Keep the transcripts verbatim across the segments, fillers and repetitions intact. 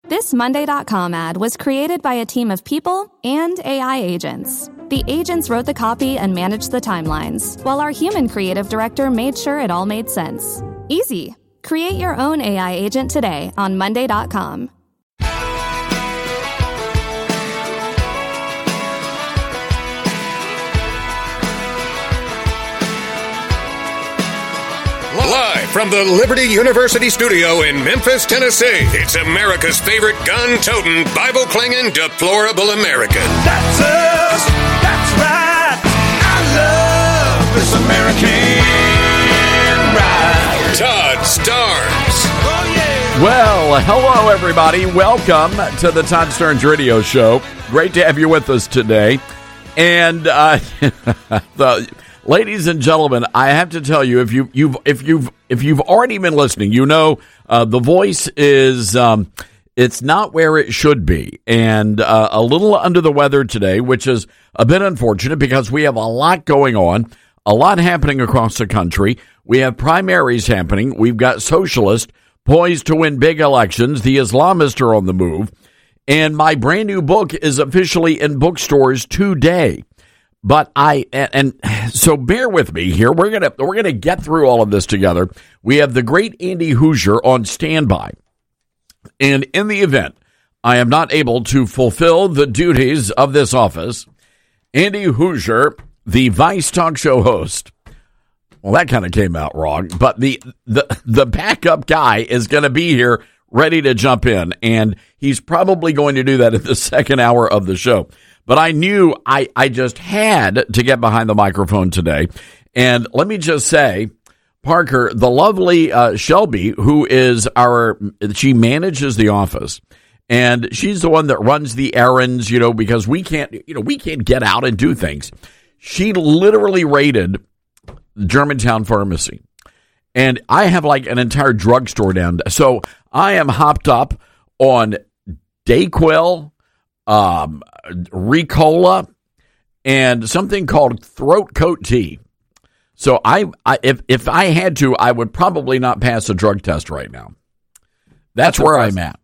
This Monday dot com ad was created by a team of people and A I agents. The agents wrote the copy and managed the timelines, while our human creative director made sure it all made sense. Easy. Create your own A I agent today on Monday dot com. Live from the Liberty University studio in Memphis, Tennessee, it's America's favorite gun-toting, Bible-clinging, deplorable American. That's us. That's right. I love this American ride. Todd Starnes. Oh, yeah. Well, hello, everybody. Welcome to the Todd Starnes Radio Show. Great to have you with us today. And, uh, the... Ladies and gentlemen, I have to tell you, if you, you've if you've if you've already been listening, you know uh, the voice is um, it's not where it should be, and uh, a little under the weather today, which is a bit unfortunate because we have a lot going on, a lot happening across the country. We have primaries happening. We've got socialists poised to win big elections. The Islamists are on the move, and my brand new book is officially in bookstores today. But I, and, and so bear with me here. We're going to, we're going to get through all of this together. We have the great Andy Hoosier on standby. And in the event I am not able to fulfill the duties of this office, Andy Hoosier, the Vice talk show host, well, that kind of came out wrong, but the, the, the backup guy is going to be here ready to jump in. And he's probably going to do that in the second hour of the show. But I knew I, I just had to get behind the microphone today. And let me just say, Parker, the lovely uh, Shelby, who is our, she manages the office. And she's the one that runs the errands, you know, because we can't, you know, we can't get out and do things. She literally raided the Germantown Pharmacy. And I have like an entire drugstore down there. So I am hopped up on Dayquil, Um, Ricola, and something called throat coat tea. So I, I, if if I had to, I would probably not pass a drug test right now. That's, That's where impressive. I'm at.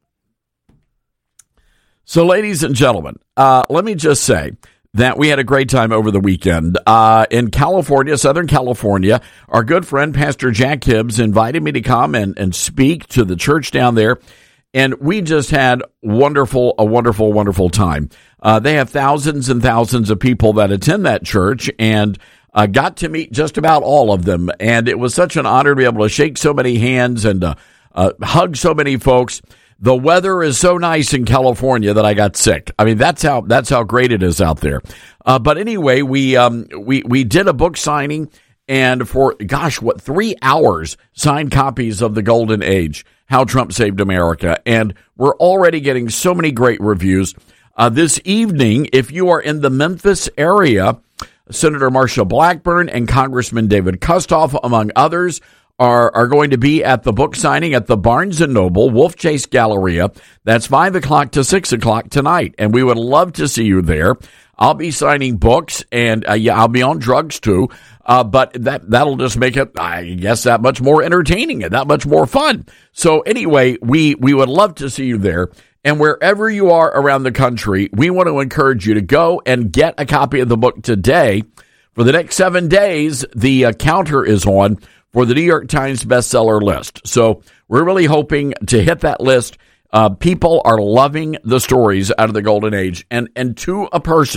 So, ladies and gentlemen, uh, let me just say that we had a great time over the weekend uh, in California, Southern California. Our good friend Pastor Jack Hibbs invited me to come and, and speak to the church down there. And we just had wonderful, a wonderful, wonderful time. Uh, they have thousands and thousands of people that attend that church, and uh, got to meet just about all of them. And it was such an honor to be able to shake so many hands and uh, uh, hug so many folks. The weather is so nice in California that I got sick. I mean, that's how that's how great it is out there. Uh, but anyway, we um, we we did a book signing, and for gosh, what three hours signed copies of The Golden Age. How Trump Saved America. And we're already getting so many great reviews. Uh, this evening, if you are in the Memphis area, Senator Marsha Blackburn and Congressman David Kustoff, among others, are, are going to be at the book signing at the Barnes and Noble Wolf Chase Galleria. That's five o'clock to six o'clock tonight. And we would love to see you there. I'll be signing books, and uh, yeah, I'll be on drugs too. Uh, but that, that'll just make it, I guess, that much more entertaining and that much more fun. So anyway, we, we would love to see you there. And wherever you are around the country, we want to encourage you to go and get a copy of the book today. For the next seven days, the uh, counter is on for the New York Times bestseller list. So we're really hoping to hit that list. Uh, people are loving the stories out of the Golden Age. And, and to a person,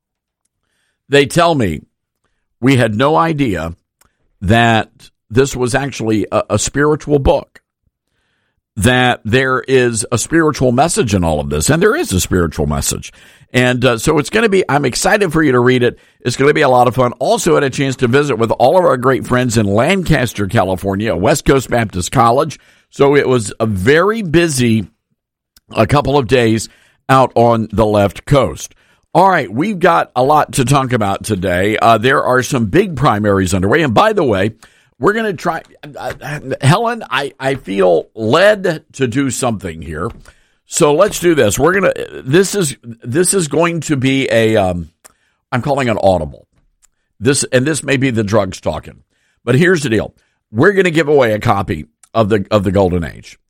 they tell me, we had no idea that this was actually a, a spiritual book, that there is a spiritual message in all of this, and there is a spiritual message. And uh, so it's going to be, I'm excited for you to read it. It's going to be a lot of fun. Also had a chance to visit with all of our great friends in Lancaster, California, West Coast Baptist College. So it was a very busy a couple of days out on the left coast. All right, we've got a lot to talk about today. Uh, there are some big primaries underway. And by the way, we're going to try, uh, Helen, I, I feel led to do something here. So let's do this. We're going to, this is, this is going to be a, um, I'm calling an audible. This, and this may be the drugs talking. But here's the deal. We're going to give away a copy of the, of the Golden Age.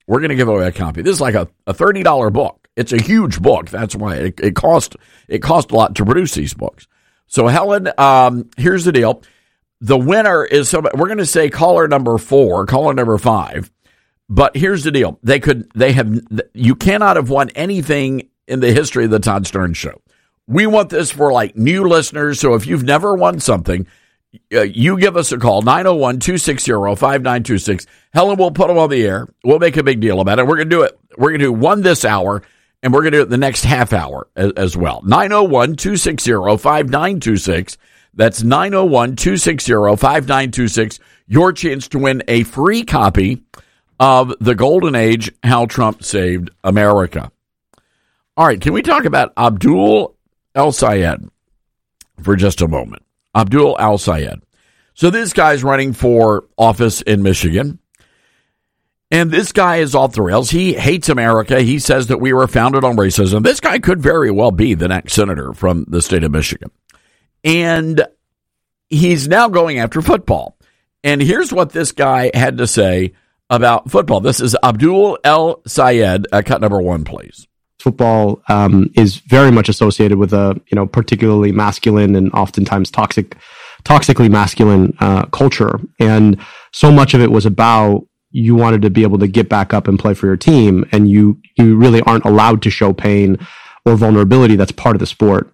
we're going to give away a copy. This is like a, a thirty dollars book. It's a huge book. That's why it, it cost it cost a lot to produce these books. So, Helen, um, here's the deal. The winner is somebody, we're going to say caller number four, caller number five. But here's the deal. They could, they have, you cannot have won anything in the history of the Todd Stern Show. We want this for like new listeners. So if you've never won something, uh, you give us a call, nine oh one, two six zero, five nine two six. Helen will put them on the air. We'll make a big deal about it. We're going to do it. We're going to do one this hour, and we're going to do it the next half hour as, as well. nine oh one, two six zero, five nine two six. That's nine oh one, two six zero, five nine two six. Your chance to win a free copy of The Golden Age, How Trump Saved America. All right, can we talk about Abdul El-Sayed for just a moment? Abdul El-Sayed. So this guy's running for office in Michigan, and this guy is off the rails. He hates America. He says that we were founded on racism. This guy could very well be the next senator from the state of Michigan. And he's now going after football. And here's what this guy had to say about football. This is Abdul El-Sayed. Uh, cut number one, please. Football um, is very much associated with a you know particularly masculine and oftentimes toxic, toxically masculine uh, culture, and so much of it was about you wanted to be able to get back up and play for your team, and you you really aren't allowed to show pain or vulnerability. That's part of the sport.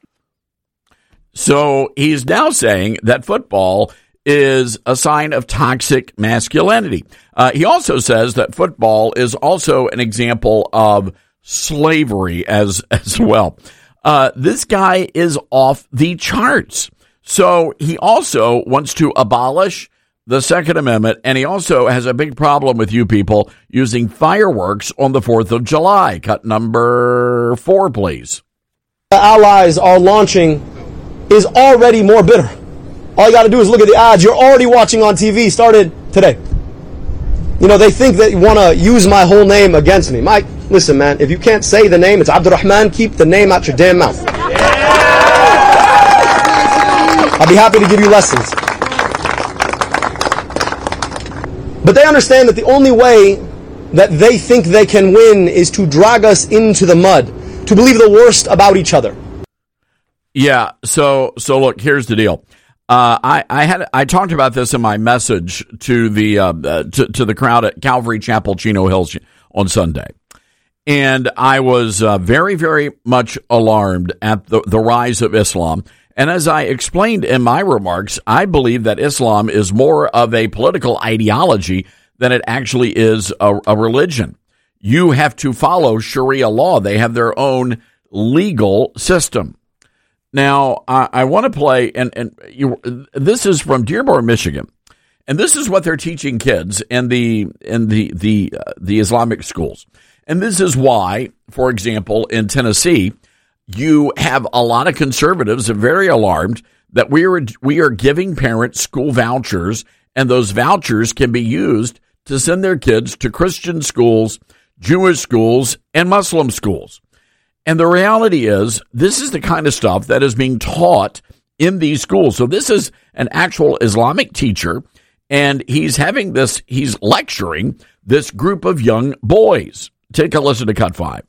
So he's now saying that football is a sign of toxic masculinity. Uh, he also says that football is also an example of slavery as as well. Uh, this guy is off the charts. So he also wants to abolish the Second Amendment, and he also has a big problem with you people using fireworks on the fourth of July. Cut number four, please. The allies are launching is already more bitter. All you got to do is look at the ads you're already watching on T V, started today. You know, they think that you want to use my whole name against me. Mike, listen, man, if you can't say the name, it's Abdurrahman, keep the name out your damn mouth. I'll be happy to give you lessons. But they understand that the only way that they think they can win is to drag us into the mud, to believe the worst about each other. Yeah, so so look, here's the deal. Uh, I, I had I talked about this in my message to the uh, uh, to, to the crowd at Calvary Chapel, Chino Hills on Sunday, and I was uh, very very much alarmed at the, the rise of Islam. And as I explained in my remarks, I believe that Islam is more of a political ideology than it actually is a, a religion. You have to follow Sharia law. They have their own legal system. Now, I, I want to play, and, and you, this is from Dearborn, Michigan, and this is what they're teaching kids in the in the the uh, the Islamic schools. And this is why, for example, in Tennessee, you have a lot of conservatives are very alarmed that we are we are giving parents school vouchers, and those vouchers can be used to send their kids to Christian schools, Jewish schools, and Muslim schools. And the reality is, this is the kind of stuff that is being taught in these schools. So this is an actual Islamic teacher, and he's having this, he's lecturing this group of young boys. Take a listen to cut five.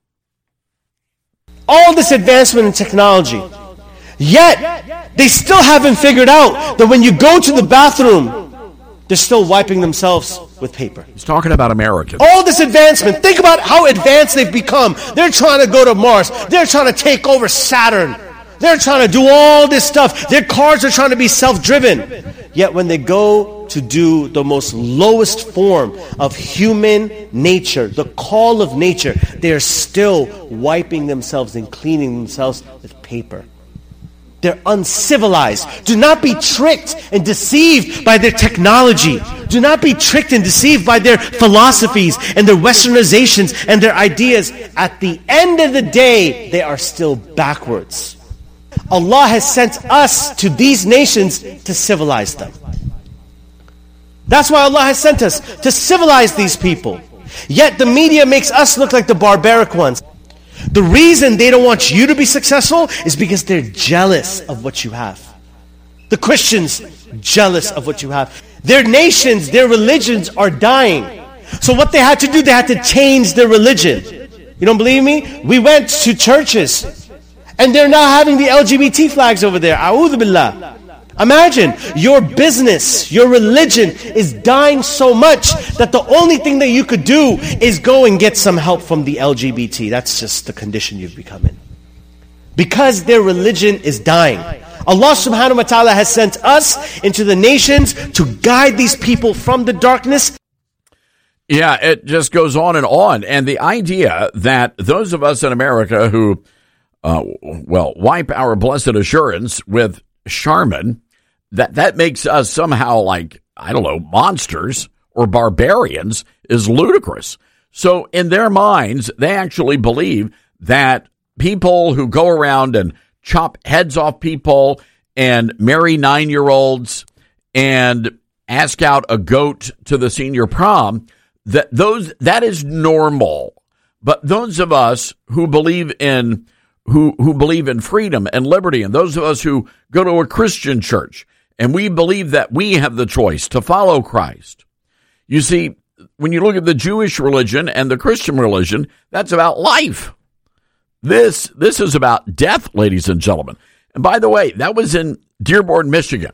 All this advancement in technology, yet they still haven't figured out that when you go to the bathroom, they're still wiping themselves with paper. He's talking about Americans. All this advancement. Think about how advanced they've become. They're trying to go to Mars. They're trying to take over Saturn. They're trying to do all this stuff. Their cars are trying to be self-driven. Yet when they go to do the most lowest form of human nature, the call of nature, they're still wiping themselves and cleaning themselves with paper. They're uncivilized. Do not be tricked and deceived by their technology. Do not be tricked and deceived by their philosophies and their westernizations and their ideas. At the end of the day, they are still backwards. Allah has sent us to these nations to civilize them. That's why Allah has sent us, to civilize these people. Yet the media makes us look like the barbaric ones. The reason they don't want you to be successful is because they're jealous of what you have. The Christians, jealous of what you have. Their nations, their religions are dying. So what they had to do, they had to change their religion. You don't believe me? We went to churches, and they're now having the L G B T flags over there. A'udhu billah. Imagine, your business, your religion is dying so much that the only thing that you could do is go and get some help from the L G B T. That's just the condition you've become in. Because their religion is dying. Allah subhanahu wa ta'ala has sent us into the nations to guide these people from the darkness. Yeah, it just goes on and on. And the idea that those of us in America who, uh, well, wipe our blessed assurance with Charmin, that that makes us somehow like, I don't know, monsters or barbarians is ludicrous. So in their minds, they actually believe that people who go around and chop heads off people and marry nine-year-olds and ask out a goat to the senior prom, that those that is normal. But those of us who believe in who who believe in freedom and liberty, and those of us who go to a Christian church and we believe that we have the choice to follow Christ. You see, when you look at the Jewish religion and the Christian religion, that's about life. This this is about death, ladies and gentlemen. And by the way, that was in Dearborn, Michigan.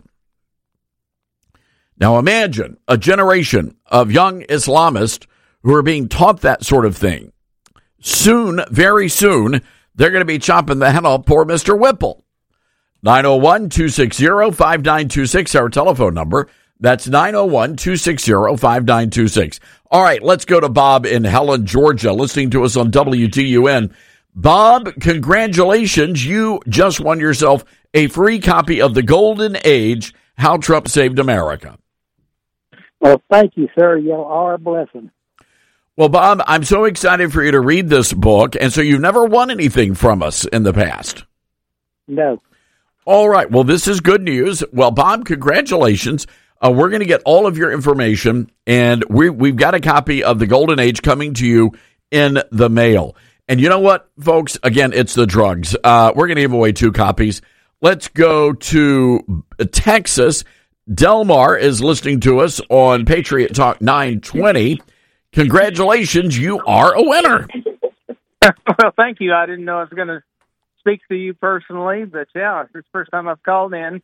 Now imagine a generation of young Islamists who are being taught that sort of thing. Soon, very soon, they're going to be chopping the head off poor Mister Whipple. nine oh one, two six zero, five nine two six, our telephone number. That's nine oh one, two six zero, five nine two six. All right, let's go to Bob in Helen, Georgia, listening to us on W T U N. Bob, congratulations. You just won yourself a free copy of The Golden Age, How Trump Saved America. Well, thank you, sir. You are a blessing. Well, Bob, I'm so excited for you to read this book. And so you've never won anything from us in the past? No. All right. Well, this is good news. Well, Bob, congratulations. Uh, we're going to get all of your information, and we, we've got a copy of The Golden Age coming to you in the mail. And you know what, folks? Again, it's the drugs. Uh, we're going to give away two copies. Let's go to Texas. Delmar is listening to us on Patriot Talk nine twenty. Congratulations, you are a winner. Well, thank you. I didn't know I was going to speak to you personally, but yeah, it's the first time I've called in.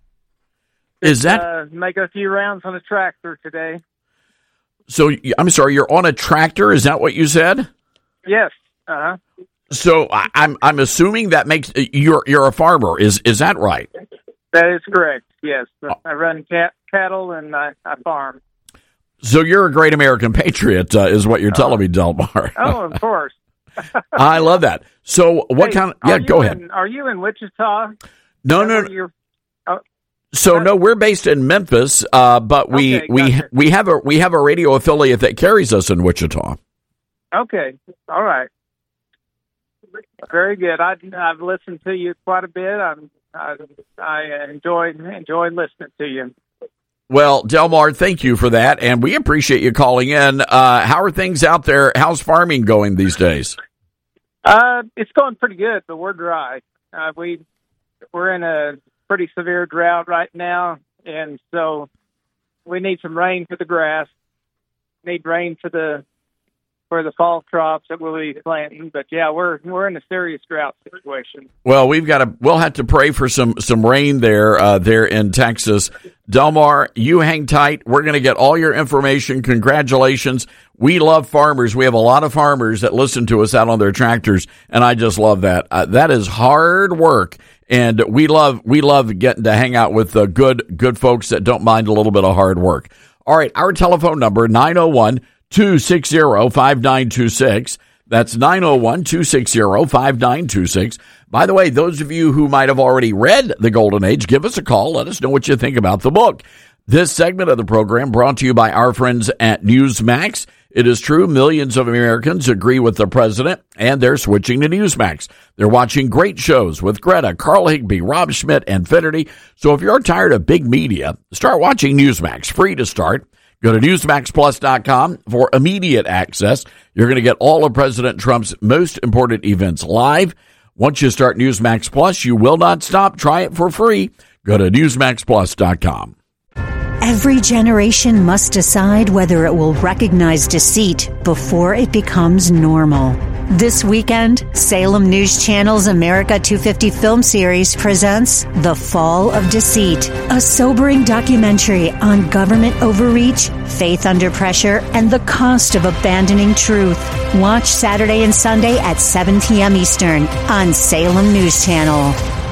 Is that uh, make a few rounds on a tractor today? So I'm sorry, you're on a tractor. Is that what you said? Yes. Uh huh. So I, I'm I'm assuming that makes you're you're a farmer. Is is that right? That is correct. Yes, I run cat, cattle and I, I farm. So you're a great American patriot, uh, is what you're telling me, Delmar. Oh, of course. I love that. So what hey, kind of, yeah, go ahead. In, are you in Wichita? No, no, no. Oh, so no, we're based in Memphis, uh, but we, okay, we, gotcha. we have a, we have a radio affiliate that carries us in Wichita. Okay. All right. Very good. I, I've listened to you quite a bit. I'm, I, I enjoyed, enjoyed listening to you. Well, Delmar, thank you for that, and we appreciate you calling in. Uh, how are things out there? How's farming going these days? Uh, it's going pretty good, but we're dry. Uh, we we're in a pretty severe drought right now, and so we need some rain for the grass. Need rain for the for the fall crops that we'll be planting. But yeah, we're we're in a serious drought situation. Well, we've got to we'll have to pray for some some rain there uh, there in Texas. Delmar, you hang tight. We're going to get all your information. Congratulations. We love farmers. We have a lot of farmers that listen to us out on their tractors, and I just love that. Uh, that is hard work, and we love we love getting to hang out with uh, good good folks that don't mind a little bit of hard work. All right, our telephone number, nine oh one, two six zero, five nine two six. That's nine oh one, two six zero, five nine two six. By the way, those of you who might have already read The Golden Age, give us a call. Let us know what you think about the book. This segment of the program brought to you by our friends at Newsmax. It is true, millions of Americans agree with the president, and they're switching to Newsmax. They're watching great shows with Greta, Carl Higbee, Rob Schmidt, and Finnerty. So if you're tired of big media, start watching Newsmax. Free to start. Go to Newsmax Plus dot com for immediate access. You're going to get all of President Trump's most important events live. Once you start Newsmax Plus, you will not stop. Try it for free. Go to Newsmax Plus dot com. Every generation must decide whether it will recognize deceit before it becomes normal. This weekend, Salem News Channel's America two fifty film series presents The Fall of Deceit, a sobering documentary on government overreach, faith under pressure, and the cost of abandoning truth. Watch Saturday and Sunday at seven p.m. Eastern on Salem News Channel.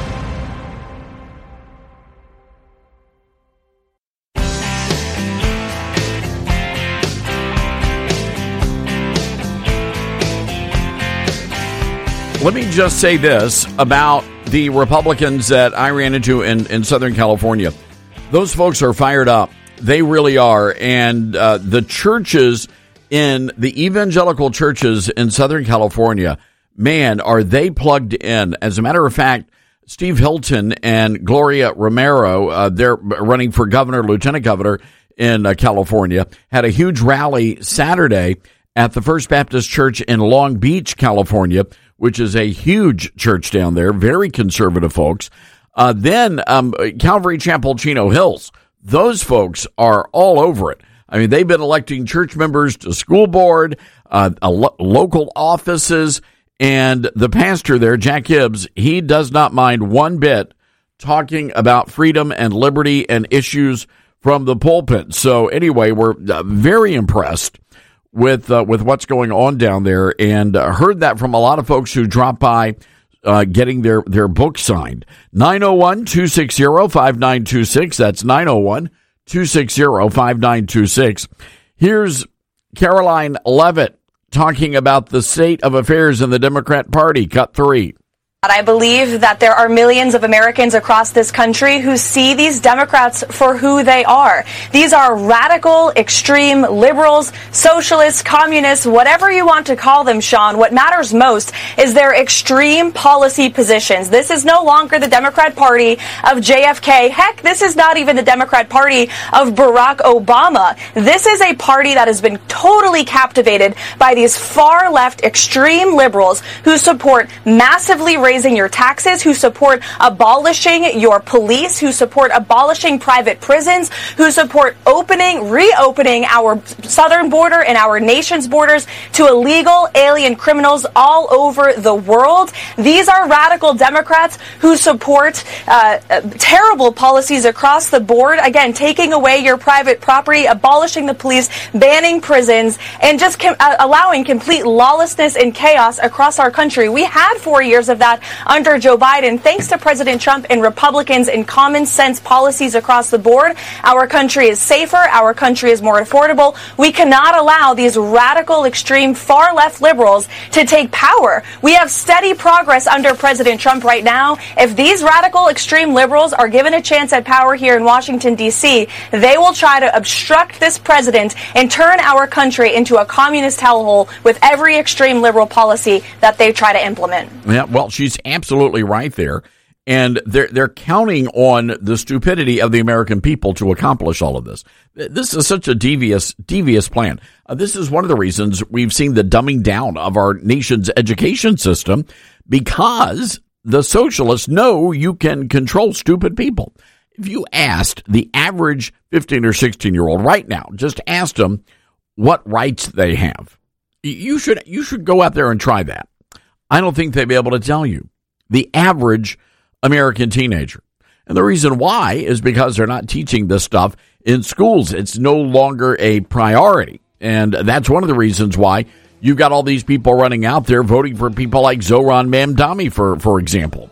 Let me just say this about the Republicans that I ran into in, in Southern California. Those folks are fired up. They really are. And uh, the churches in the evangelical churches in Southern California, man, are they plugged in. As a matter of fact, Steve Hilton and Gloria Romero, uh, they're running for governor, lieutenant governor in uh, California, had a huge rally Saturday at the First Baptist Church in Long Beach, California, which is a huge church down there, very conservative folks. Uh, then um, Calvary Chapel, Chino Hills, those folks are all over it. I mean, they've been electing church members to school board, uh, lo- local offices, and the pastor there, Jack Hibbs, he does not mind one bit talking about freedom and liberty and issues from the pulpit. So anyway, we're uh, very impressed with uh, with what's going on down there, and uh, heard that from a lot of folks who dropped by uh, getting their, their book signed. nine oh one, two six zero, five nine two six. That's nine oh one, two six zero, five nine two six. Here's Caroline Leavitt talking about the state of affairs in the Democrat Party. Cut three. I believe that there are millions of Americans across this country who see these Democrats for who they are. These are radical, extreme liberals, socialists, communists, whatever you want to call them, Sean. What matters most is their extreme policy positions. This is no longer the Democrat Party of J F K. Heck, this is not even the Democrat Party of Barack Obama. This is a party that has been totally captivated by these far-left extreme liberals who support massively raising Raising your taxes, who support abolishing your police, who support abolishing private prisons, who support opening, reopening our southern border and our nation's borders to illegal alien criminals all over the world. These are radical Democrats who support uh, terrible policies across the board. Again, taking away your private property, abolishing the police, banning prisons, and just com- uh, allowing complete lawlessness and chaos across our country. We had four years of that under Joe Biden. Thanks to President Trump and Republicans and common sense policies across the board, our country is safer, our country is more affordable. We cannot allow these radical, extreme, far-left liberals to take power. We have steady progress under President Trump right now. If these radical, extreme liberals are given a chance at power here in Washington, D C, they will try to obstruct this president and turn our country into a communist hellhole with every extreme liberal policy that they try to implement. Yeah, well, she's absolutely right there. And they're, they're counting on the stupidity of the American people to accomplish all of this. This is such a devious, devious plan. Uh, this is one of the reasons we've seen the dumbing down of our nation's education system, because the socialists know you can control stupid people. If you asked the average fifteen or sixteen year old right now, just asked them what rights they have, you should, you should go out there and try that. I don't think they'd be able to tell you. The average American teenager. And the reason why is because they're not teaching this stuff in schools. It's no longer a priority. And that's one of the reasons why you've got all these people running out there voting for people like Zohran Mamdani, for, for example.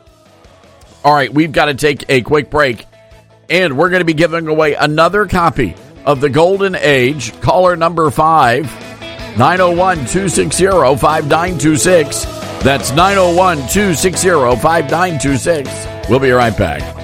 All right, we've got to take a quick break, and we're going to be giving away another copy of The Golden Age. Caller number five, nine oh one, two six zero, five nine two six. That's nine oh one, two six zero, five nine two six. We'll be right back.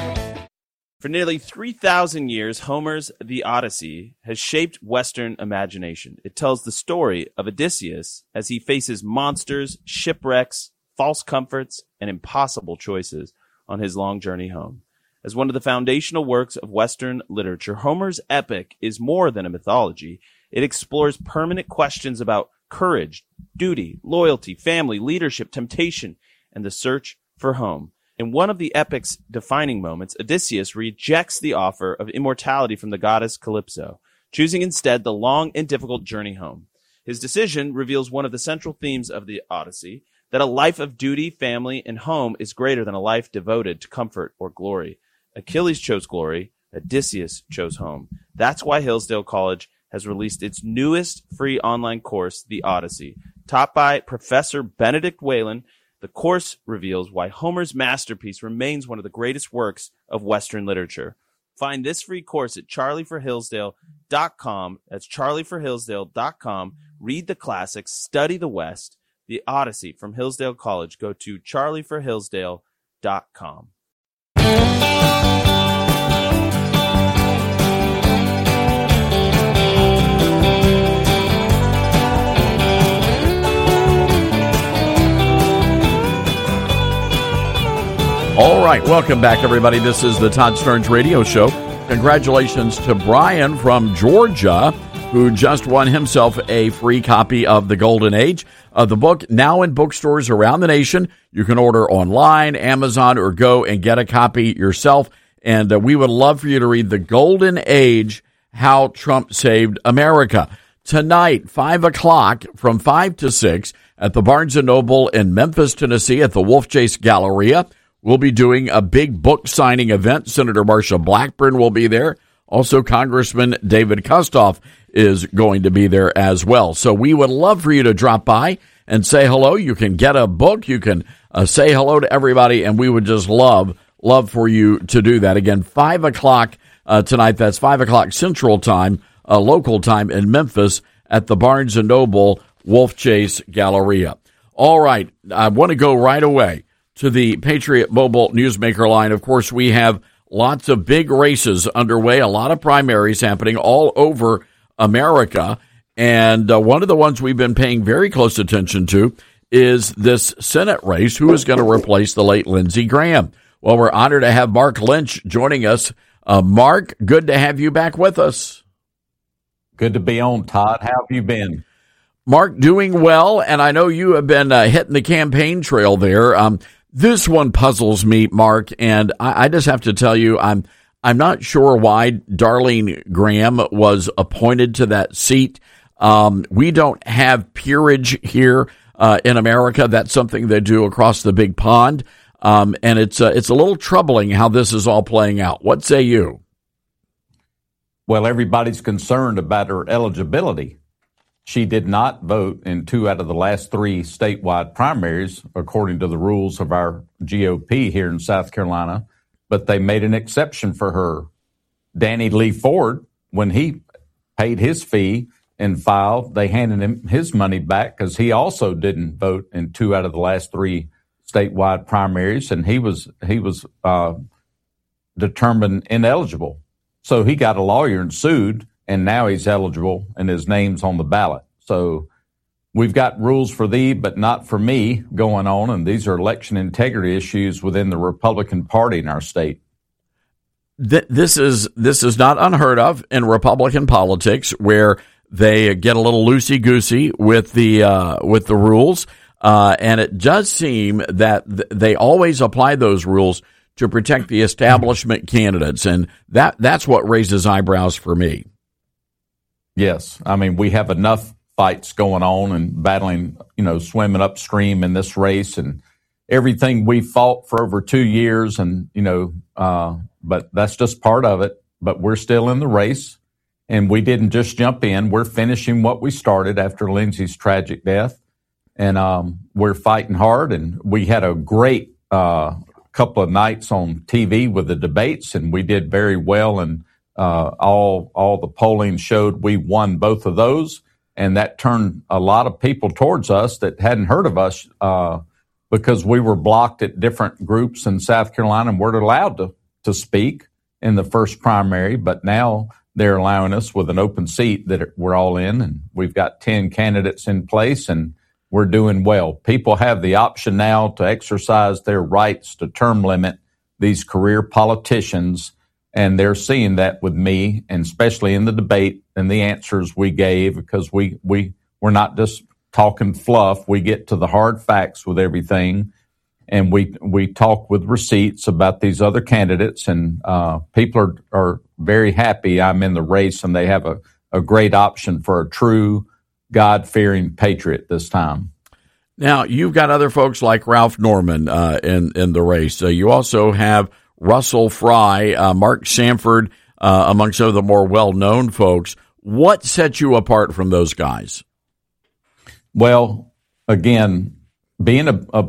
For nearly three thousand years, Homer's The Odyssey has shaped Western imagination. It tells the story of Odysseus as he faces monsters, shipwrecks, false comforts, and impossible choices on his long journey home. As one of the foundational works of Western literature, Homer's epic is more than a mythology. It explores permanent questions about courage, duty, loyalty, family, leadership, temptation, and the search for home. In one of the epic's defining moments, Odysseus rejects the offer of immortality from the goddess Calypso, choosing instead the long and difficult journey home. His decision reveals one of the central themes of the Odyssey, that a life of duty, family, and home is greater than a life devoted to comfort or glory. Achilles chose glory, Odysseus chose home. That's why Hillsdale College has released its newest free online course, The Odyssey. Taught by Professor Benedict Whalen, the course reveals why Homer's masterpiece remains one of the greatest works of Western literature. Find this free course at charlie for hillsdale dot com. That's charlie for hillsdale dot com. Read the classics, study the West. The Odyssey from Hillsdale College. Go to charlie for hillsdale dot com. All right, welcome back, everybody. This is the Todd Starnes Radio Show. Congratulations to Brian from Georgia, who just won himself a free copy of The Golden Age. Uh, the book now in bookstores around the nation. You can order online, Amazon, or go and get a copy yourself. And uh, we would love for you to read The Golden Age, How Trump Saved America. Tonight, five o'clock, from five to six, at the Barnes and Noble in Memphis, Tennessee, at the Wolf Chase Galleria. We'll be doing a big book signing event. Senator Marsha Blackburn will be there. Also, Congressman David Kustoff is going to be there as well. So we would love for you to drop by and say hello. You can get a book. You can uh, say hello to everybody, and we would just love, love for you to do that. Again, five o'clock uh, tonight. That's five o'clock Central Time, uh, local time in Memphis at the Barnes and Noble Wolf Chase Galleria. All right. I want to go right away to the Patriot Mobile Newsmaker line. Of course, we have lots of big races underway, a lot of primaries happening all over America. And uh, one of the ones we've been paying very close attention to is this Senate race. Who is going to replace the late Lindsey Graham? Well, we're honored to have Mark Lynch joining us. Uh, Mark, good to have you back with us. Good to be on, Todd. How have you been? Mark, doing well, and I know you have been uh, hitting the campaign trail there. Um, this one puzzles me, Mark, and I, I just have to tell you, I'm I'm not sure why Darlene Graham was appointed to that seat. Um, we don't have peerage here uh, in America. That's something they do across the big pond, um, and it's uh, it's a little troubling how this is all playing out. What say you? Well, everybody's concerned about her eligibility. She did not vote in two out of the last three statewide primaries, according to the rules of our G O P here in South Carolina, but they made an exception for her. Danny Lee Ford, when he paid his fee and filed, they handed him his money back because he also didn't vote in two out of the last three statewide primaries, and he was he was uh, determined ineligible. So he got a lawyer and sued, and now he's eligible and his name's on the ballot. So we've got rules for thee, but not for me going on. And these are election integrity issues within the Republican Party in our state. This is this is not unheard of in Republican politics, where they get a little loosey-goosey with the uh, with the rules. Uh, and it does seem that th- they always apply those rules to protect the establishment candidates. And that that's what raises eyebrows for me. Yes. I mean, we have enough fights going on and battling, you know, swimming upstream in this race and everything we fought for over two years. And, you know, uh, but that's just part of it. But we're still in the race, and we didn't just jump in. We're finishing what we started after Lindsey's tragic death. And um, we're fighting hard. And we had a great uh, couple of nights on T V with the debates, and we did very well. And Uh, all all the polling showed we won both of those, and that turned a lot of people towards us that hadn't heard of us uh, because we were blocked at different groups in South Carolina and weren't allowed to, to speak in the first primary. But now they're allowing us with an open seat that we're all in, and we've got ten candidates in place, and we're doing well. People have the option now to exercise their rights to term limit these career politicians. And they're seeing that with me, and especially in the debate and the answers we gave, because we, we, we're not just talking fluff. We get to the hard facts with everything. and we we talk with receipts about these other candidates, and uh, people are, are very happy I'm in the race, and they have a, a great option for a true God-fearing patriot this time. Now, you've got other folks like Ralph Norman uh, in, in the race. Uh, you also have Russell Fry, uh, Mark Sanford, uh, among some of the more well-known folks. What sets you apart from those guys? Well, again, being a, a,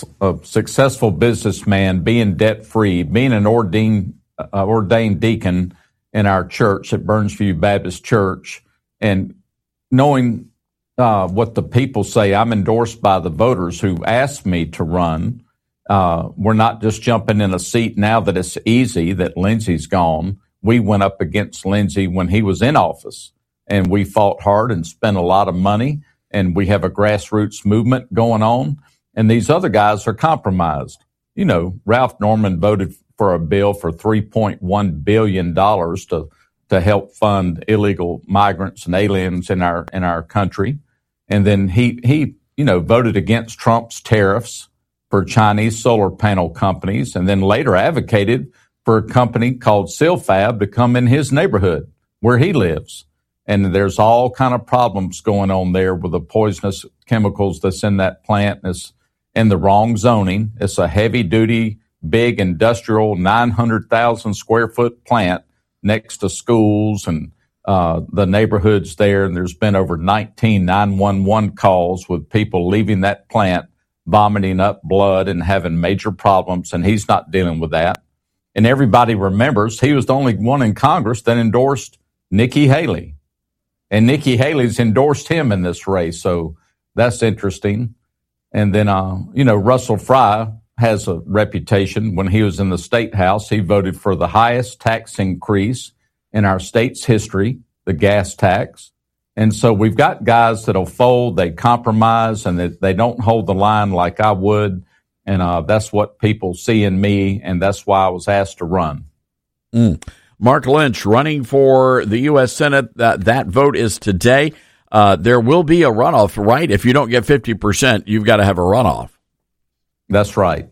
a successful businessman, being debt-free, being an ordained, uh, ordained deacon in our church at Burnsview Baptist Church, and knowing Uh, what the people say, I'm endorsed by the voters who asked me to run. Uh, we're not just jumping in a seat now that it's easy, that Lindsey's gone. We went up against Lindsey when he was in office, and we fought hard and spent a lot of money, and we have a grassroots movement going on, and these other guys are compromised. You know, Ralph Norman voted for a bill for three point one billion dollars to to help fund illegal migrants and aliens in our in our country. And then he, he, you know, voted against Trump's tariffs for Chinese solar panel companies, and then later advocated for a company called Silfab to come in his neighborhood where he lives. And there's all kind of problems going on there with the poisonous chemicals that's in that plant. It's in the wrong zoning. It's a heavy duty, big industrial, nine hundred thousand square foot plant next to schools and Uh, the neighborhoods there, and there's been over nineteen nine one one calls with people leaving that plant, vomiting up blood and having major problems, and he's not dealing with that. And everybody remembers he was the only one in Congress that endorsed Nikki Haley, and Nikki Haley's endorsed him in this race, so that's interesting. And then, uh, you know, Russell Fry has a reputation. When he was in the State House, he voted for the highest tax increase in our state's history, the gas tax. And so we've got guys that'll fold, they compromise, and they, they don't hold the line like I would. And uh, that's what people see in me, and that's why I was asked to run. Mm. Mark Lynch running for the U S Senate. That, that vote is today. Uh, there will be a runoff, right? If you don't get fifty percent, you've got to have a runoff. That's right.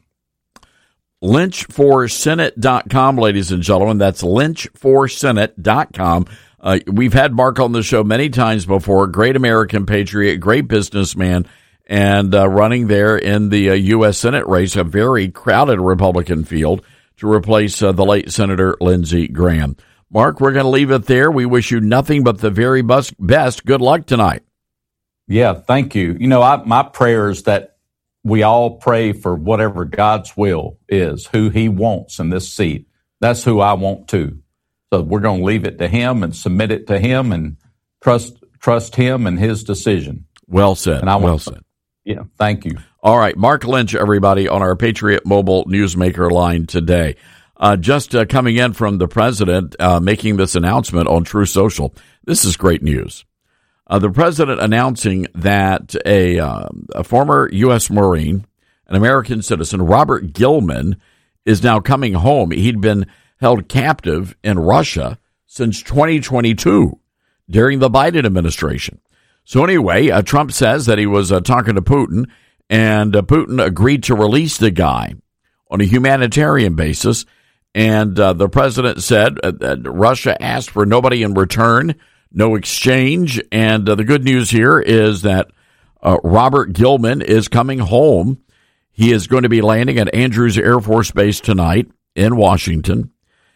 lynch for senate dot com, ladies and gentlemen. That's lynch for senate dot com. Uh, we've had Mark on the show many times before. Great American patriot, great businessman, and uh, running there in the uh, U S Senate race, a very crowded Republican field, to replace uh, the late Senator Lindsey Graham. Mark, we're going to leave it there. We wish you nothing but the very best. Good luck tonight. Yeah, thank you. You know, I, my prayer is that we all pray for whatever God's will is, who he wants in this seat. That's who I want too. So we're going to leave it to him and submit it to him and trust trust him and his decision. Well said. And I well want, said. Yeah, thank you. All right, Mark Lynch, everybody, on our Patriot Mobile Newsmaker line today. Uh, just uh, coming in from the president uh, making this announcement on True Social. This is great news. Uh, the president announcing that a, uh, a former U S Marine, an American citizen, Robert Gilman, is now coming home. He'd been held captive in Russia since twenty twenty-two during the Biden administration. So anyway, uh, Trump says that he was uh, talking to Putin, and uh, Putin agreed to release the guy on a humanitarian basis. And uh, the president said uh, that Russia asked for nobody in return, no exchange. And uh, the good news here is that uh, Robert Gilman is coming home. He is going to be landing at Andrews Air Force Base tonight in Washington.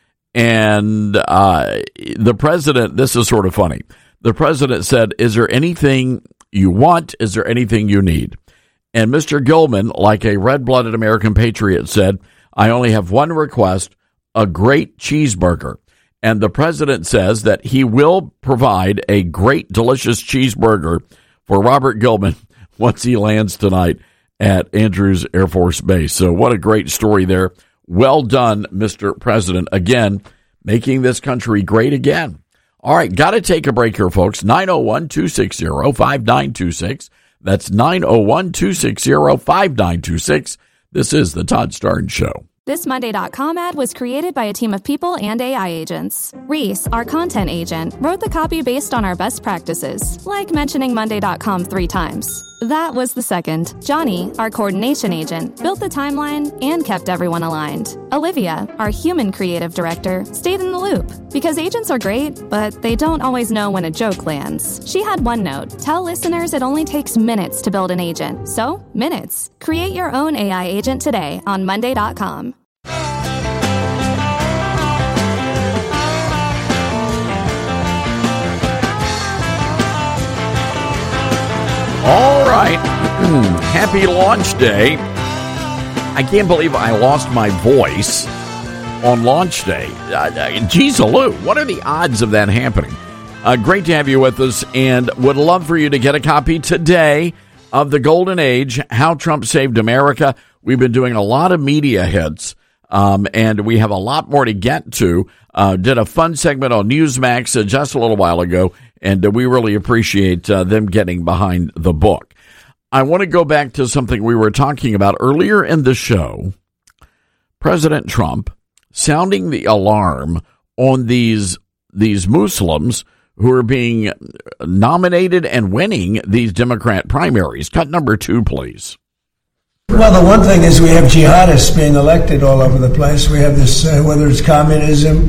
And uh, the president, this is sort of funny. The president said, is there anything you want? Is there anything you need? And Mister Gilman, like a red-blooded American patriot, said, I only have one request, a great cheeseburger. And the president says that he will provide a great, delicious cheeseburger for Robert Gilman once he lands tonight at Andrews Air Force Base. So what a great story there. Well done, Mister President. Again, making this country great again. All right, got to take a break here, folks. nine oh one, two six zero, five nine two six. That's nine oh one, two six zero, five nine two six. This is the Todd Starnes Show. This Monday dot com ad was created by a team of people and A I agents. Reese, our content agent, wrote the copy based on our best practices, like mentioning Monday dot com three times. That was the second. Johnny, our coordination agent, built the timeline and kept everyone aligned. Olivia, our human creative director, stayed in the loop. Because agents are great, but they don't always know when a joke lands. She had OneNote. Tell listeners it only takes minutes to build an agent. So, minutes. Create your own A I agent today on Monday dot com. All right. Happy launch day. I can't believe I lost my voice on launch day. Uh, geez, Lou, what are the odds of that happening? Uh, great to have you with us, and would love for you to get a copy today of The Golden Age, How Trump Saved America. We've been doing a lot of media hits, um, and we have a lot more to get to. Uh, did a fun segment on Newsmax uh, just a little while ago, and uh, we really appreciate uh, them getting behind the book. I want to go back to something we were talking about earlier in the show. President Trump sounding the alarm on these these Muslims who are being nominated and winning these Democrat primaries. Cut number two, please. Well, the one thing is we have jihadists being elected all over the place. We have this, uh, whether it's communism,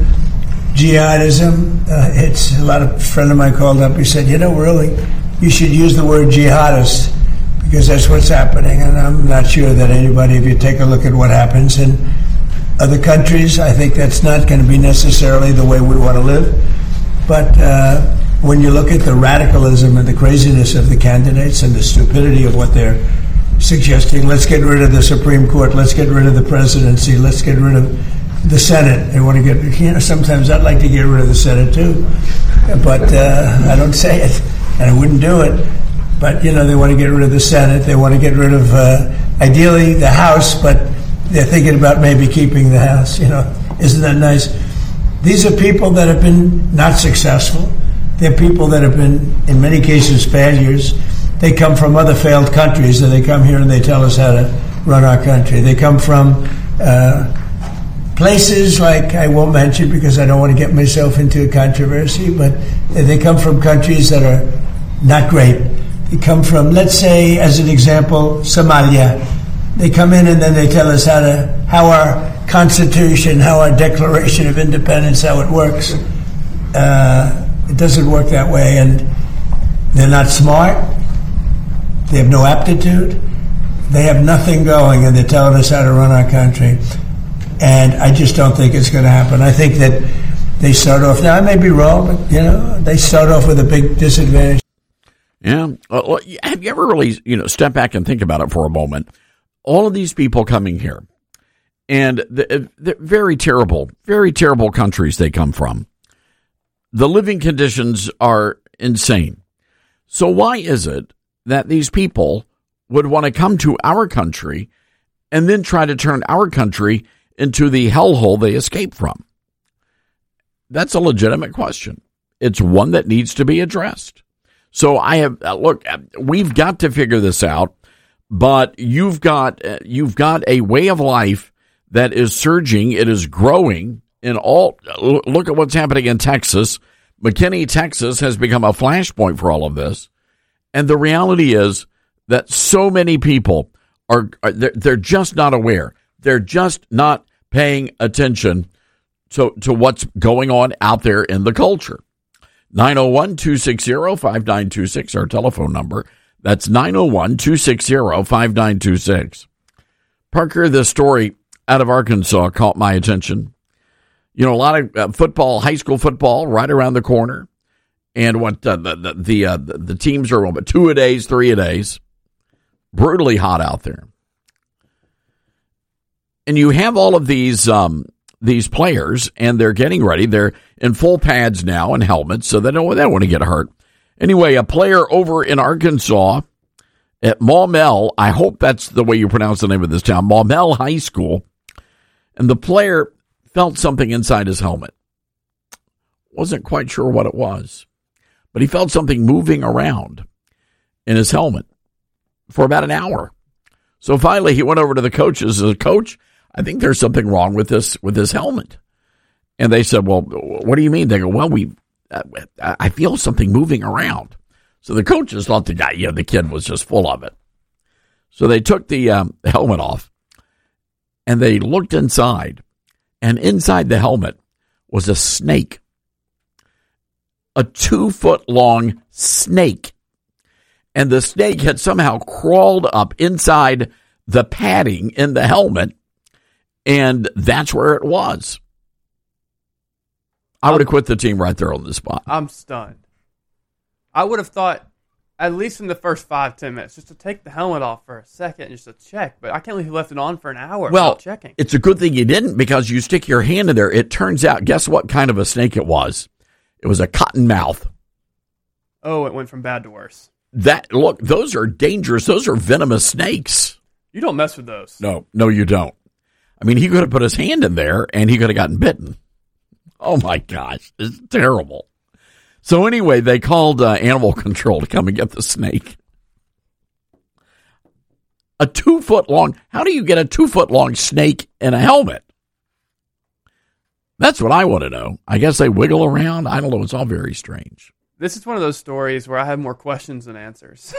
jihadism. Uh, it's a lot of a friend of mine called up. He said, you know, really, you should use the word jihadist because that's what's happening. And I'm not sure that anybody, if you take a look at what happens in other countries, I think that's not going to be necessarily the way we want to live. But uh, when you look at the radicalism and the craziness of the candidates and the stupidity of what they're suggesting, let's get rid of the Supreme Court, let's get rid of the presidency, let's get rid of the Senate. They want to get, you know, sometimes I'd like to get rid of the Senate too, but uh, I don't say it, and I wouldn't do it. But, you know, they want to get rid of the Senate, they want to get rid of, uh, ideally, the House, but they're thinking about maybe keeping the House, you know. Isn't that nice? These are people that have been not successful. They're people that have been, in many cases, failures. They come from other failed countries, and they come here and they tell us how to run our country. They come from uh, places like, I won't mention because I don't want to get myself into a controversy, but they come from countries that are not great. They come from, let's say, as an example, Somalia. They come in and then they tell us how to, how our Constitution, how our Declaration of Independence, how it works. Uh, it doesn't work that way, and they're not smart. They have no aptitude. They have nothing going, and they're telling us how to run our country. And I just don't think it's going to happen. I think that they start off, now I may be wrong, but, you know, they start off with a big disadvantage. Yeah. Well, have you ever really, you know, step back and think about it for a moment? All of these people coming here, and the, the very terrible, very terrible countries they come from. The living conditions are insane. So why is it that these people would want to come to our country and then try to turn our country into the hellhole they escaped from? That's a legitimate question. It's one that needs to be addressed. So I have, look, we've got to figure this out, but you've got, you've got a way of life that is surging. It is growing in all, look at what's happening in Texas. McKinney, Texas has become a flashpoint for all of this. And the reality is that so many people are, are they're, they're just not aware. They're just not paying attention to, to what's going on out there in the culture. nine oh one, two six zero, five nine two six, our telephone number. That's nine oh one, two six zero, five nine two six. Parker, this story out of Arkansas caught my attention. You know, a lot of uh, football, high school football, right around the corner. And what uh, the the the, uh, the the teams are about two a days, three a days. Brutally hot out there. And you have all of these um, these players, and they're getting ready. They're in full pads now and helmets, so they don't, they don't want to get hurt. Anyway, a player over in Arkansas at Maumelle, I hope that's the way you pronounce the name of this town, Maumelle High School, and the player felt something inside his helmet. Wasn't quite sure what it was, but he felt something moving around in his helmet for about an hour. So finally, he went over to the coaches and said, Coach, I think there's something wrong with this with this helmet. And they said, well, what do you mean? They go, well, we, uh, I feel something moving around. So the coaches thought the guy, you know, the kid was just full of it. So they took the um, helmet off, and they looked inside, and inside the helmet was a snake, a two-foot-long snake. And the snake had somehow crawled up inside the padding in the helmet, and that's where it was. I would have quit the team right there on the spot. I'm stunned. I would have thought, at least in the first five, ten minutes, just to take the helmet off for a second and just to check. But I can't believe he left it on for an hour well, without checking. It's a good thing you didn't, because you stick your hand in there. It turns out, guess what kind of a snake it was? It was a cottonmouth. Oh, it went from bad to worse. That look, those are dangerous. Those are venomous snakes. You don't mess with those. No, no, you don't. I mean, he could have put his hand in there and he could have gotten bitten. Oh, my gosh. It's terrible. So anyway, they called uh, animal control to come and get the snake. A two-foot-long, how do you get a two-foot-long snake in a helmet? That's what I want to know. I guess they wiggle around. I don't know. It's all very strange. This is one of those stories where I have more questions than answers.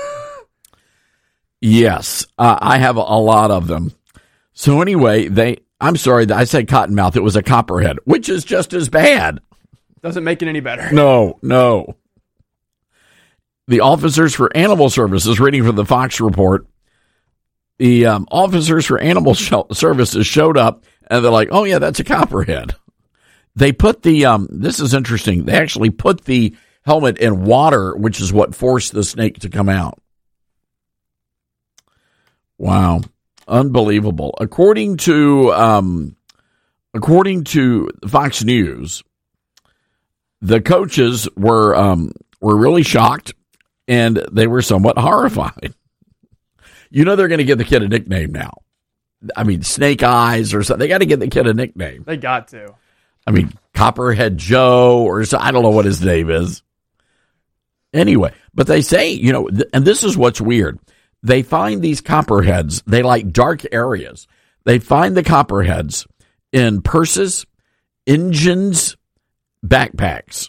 Yes, uh, I have a, a lot of them. So anyway, they, I'm sorry, I said cottonmouth. It was a copperhead, which is just as bad. Doesn't make it any better. No, no. The officers for animal services, reading from the Fox report, the um, officers for animal sh- services showed up and they're like, oh yeah, that's a copperhead. They put the, um, this is interesting. They actually put the helmet in water, which is what forced the snake to come out. Wow. Unbelievable. According to, um, according to Fox News, the coaches were, um, were really shocked and they were somewhat horrified. You know, they're going to give the kid a nickname now. I mean, Snake Eyes or something. They got to give the kid a nickname. They got to. I mean, Copperhead Joe or so, I don't know what his name is. Anyway, but they say, you know, th- and this is what's weird. They find these copperheads. They like dark areas. They find the copperheads in purses, engines, backpacks.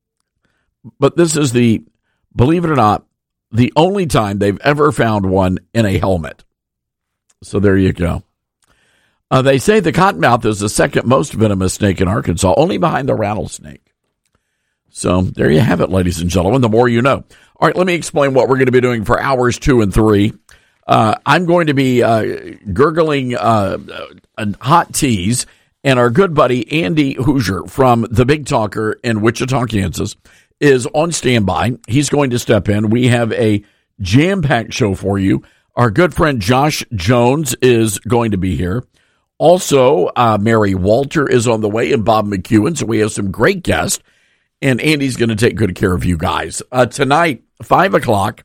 But this is the, believe it or not, the only time they've ever found one in a helmet. So there you go. Uh, they say the cottonmouth is the second most venomous snake in Arkansas, only behind the rattlesnake. So there you have it, ladies and gentlemen. The more you know. All right, let me explain what we're going to be doing for hours two and three. Uh, I'm going to be uh, gurgling uh, uh, hot teas, and our good buddy Andy Hoosier from The Big Talker in Wichita, Kansas, is on standby. He's going to step in. We have a jam-packed show for you. Our good friend Josh Jones is going to be here. Also, uh, Mary Walter is on the way, and Bob McEwen. So we have some great guests, and Andy's going to take good care of you guys. Uh, tonight, five o'clock,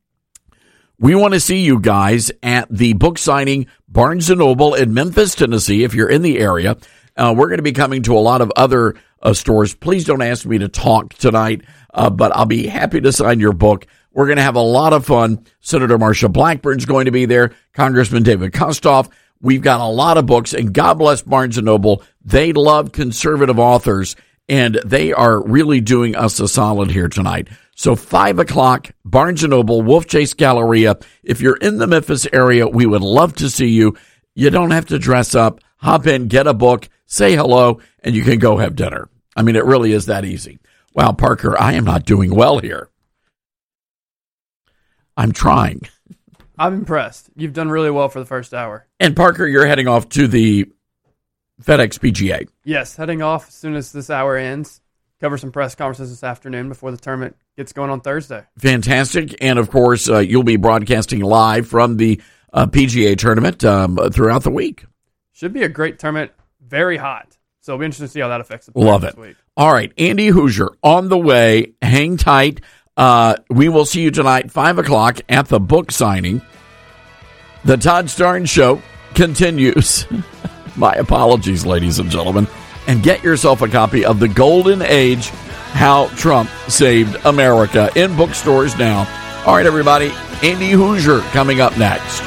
we want to see you guys at the book signing Barnes and Noble in Memphis, Tennessee, if you're in the area. Uh, we're going to be coming to a lot of other uh, stores. Please don't ask me to talk tonight, uh, but I'll be happy to sign your book. We're going to have a lot of fun. Senator Marsha Blackburn's going to be there. Congressman David Kostoff. We've got a lot of books, and God bless Barnes and Noble. They love conservative authors, and they are really doing us a solid here tonight. So five o'clock, Barnes and Noble, Wolf Chase Galleria. If you're in the Memphis area, we would love to see you. You don't have to dress up. Hop in, get a book, say hello, and you can go have dinner. I mean, it really is that easy. Wow, Parker, I am not doing well here. I'm trying. I'm impressed. You've done really well for the first hour. And Parker, you're heading off to the FedEx P G A. Yes, heading off as soon as this hour ends. Cover some press conferences this afternoon before the tournament gets going on Thursday. Fantastic. And, of course, uh, you'll be broadcasting live from the uh, P G A tournament um, throughout the week. Should be a great tournament. Very hot. So it'll be interesting to see how that affects the Love it. This week. All right, Andy Hoosier on the way. Hang tight. Uh, we will see you tonight, five o'clock, at the book signing. The Todd Starnes Show continues. My apologies, ladies and gentlemen. And get yourself a copy of The Golden Age, How Trump Saved America, in bookstores now. All right, everybody. Andy Hoosier coming up next.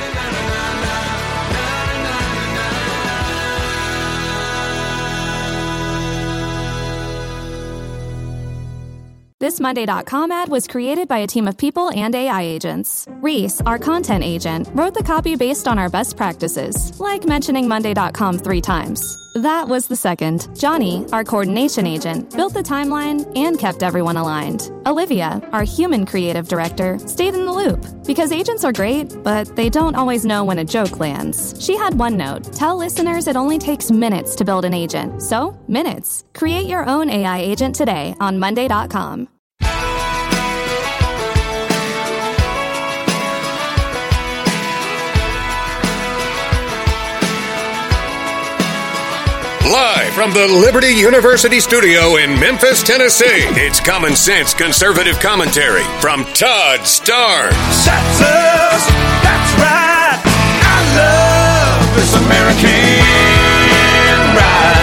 This Monday dot com ad was created by a team of people and A I agents. Reese, our content agent, wrote the copy based on our best practices, like mentioning Monday dot com three times. That was the second. Johnny, our coordination agent, built the timeline and kept everyone aligned. Olivia, our human creative director, stayed in the loop. Because agents are great, but they don't always know when a joke lands. She had one note. Tell listeners it only takes minutes to build an agent. So, minutes. Create your own A I agent today on Monday dot com. Live from the Liberty University studio in Memphis, Tennessee, it's Common Sense Conservative Commentary from Todd Starnes. That's us. That's right. I love this American ride.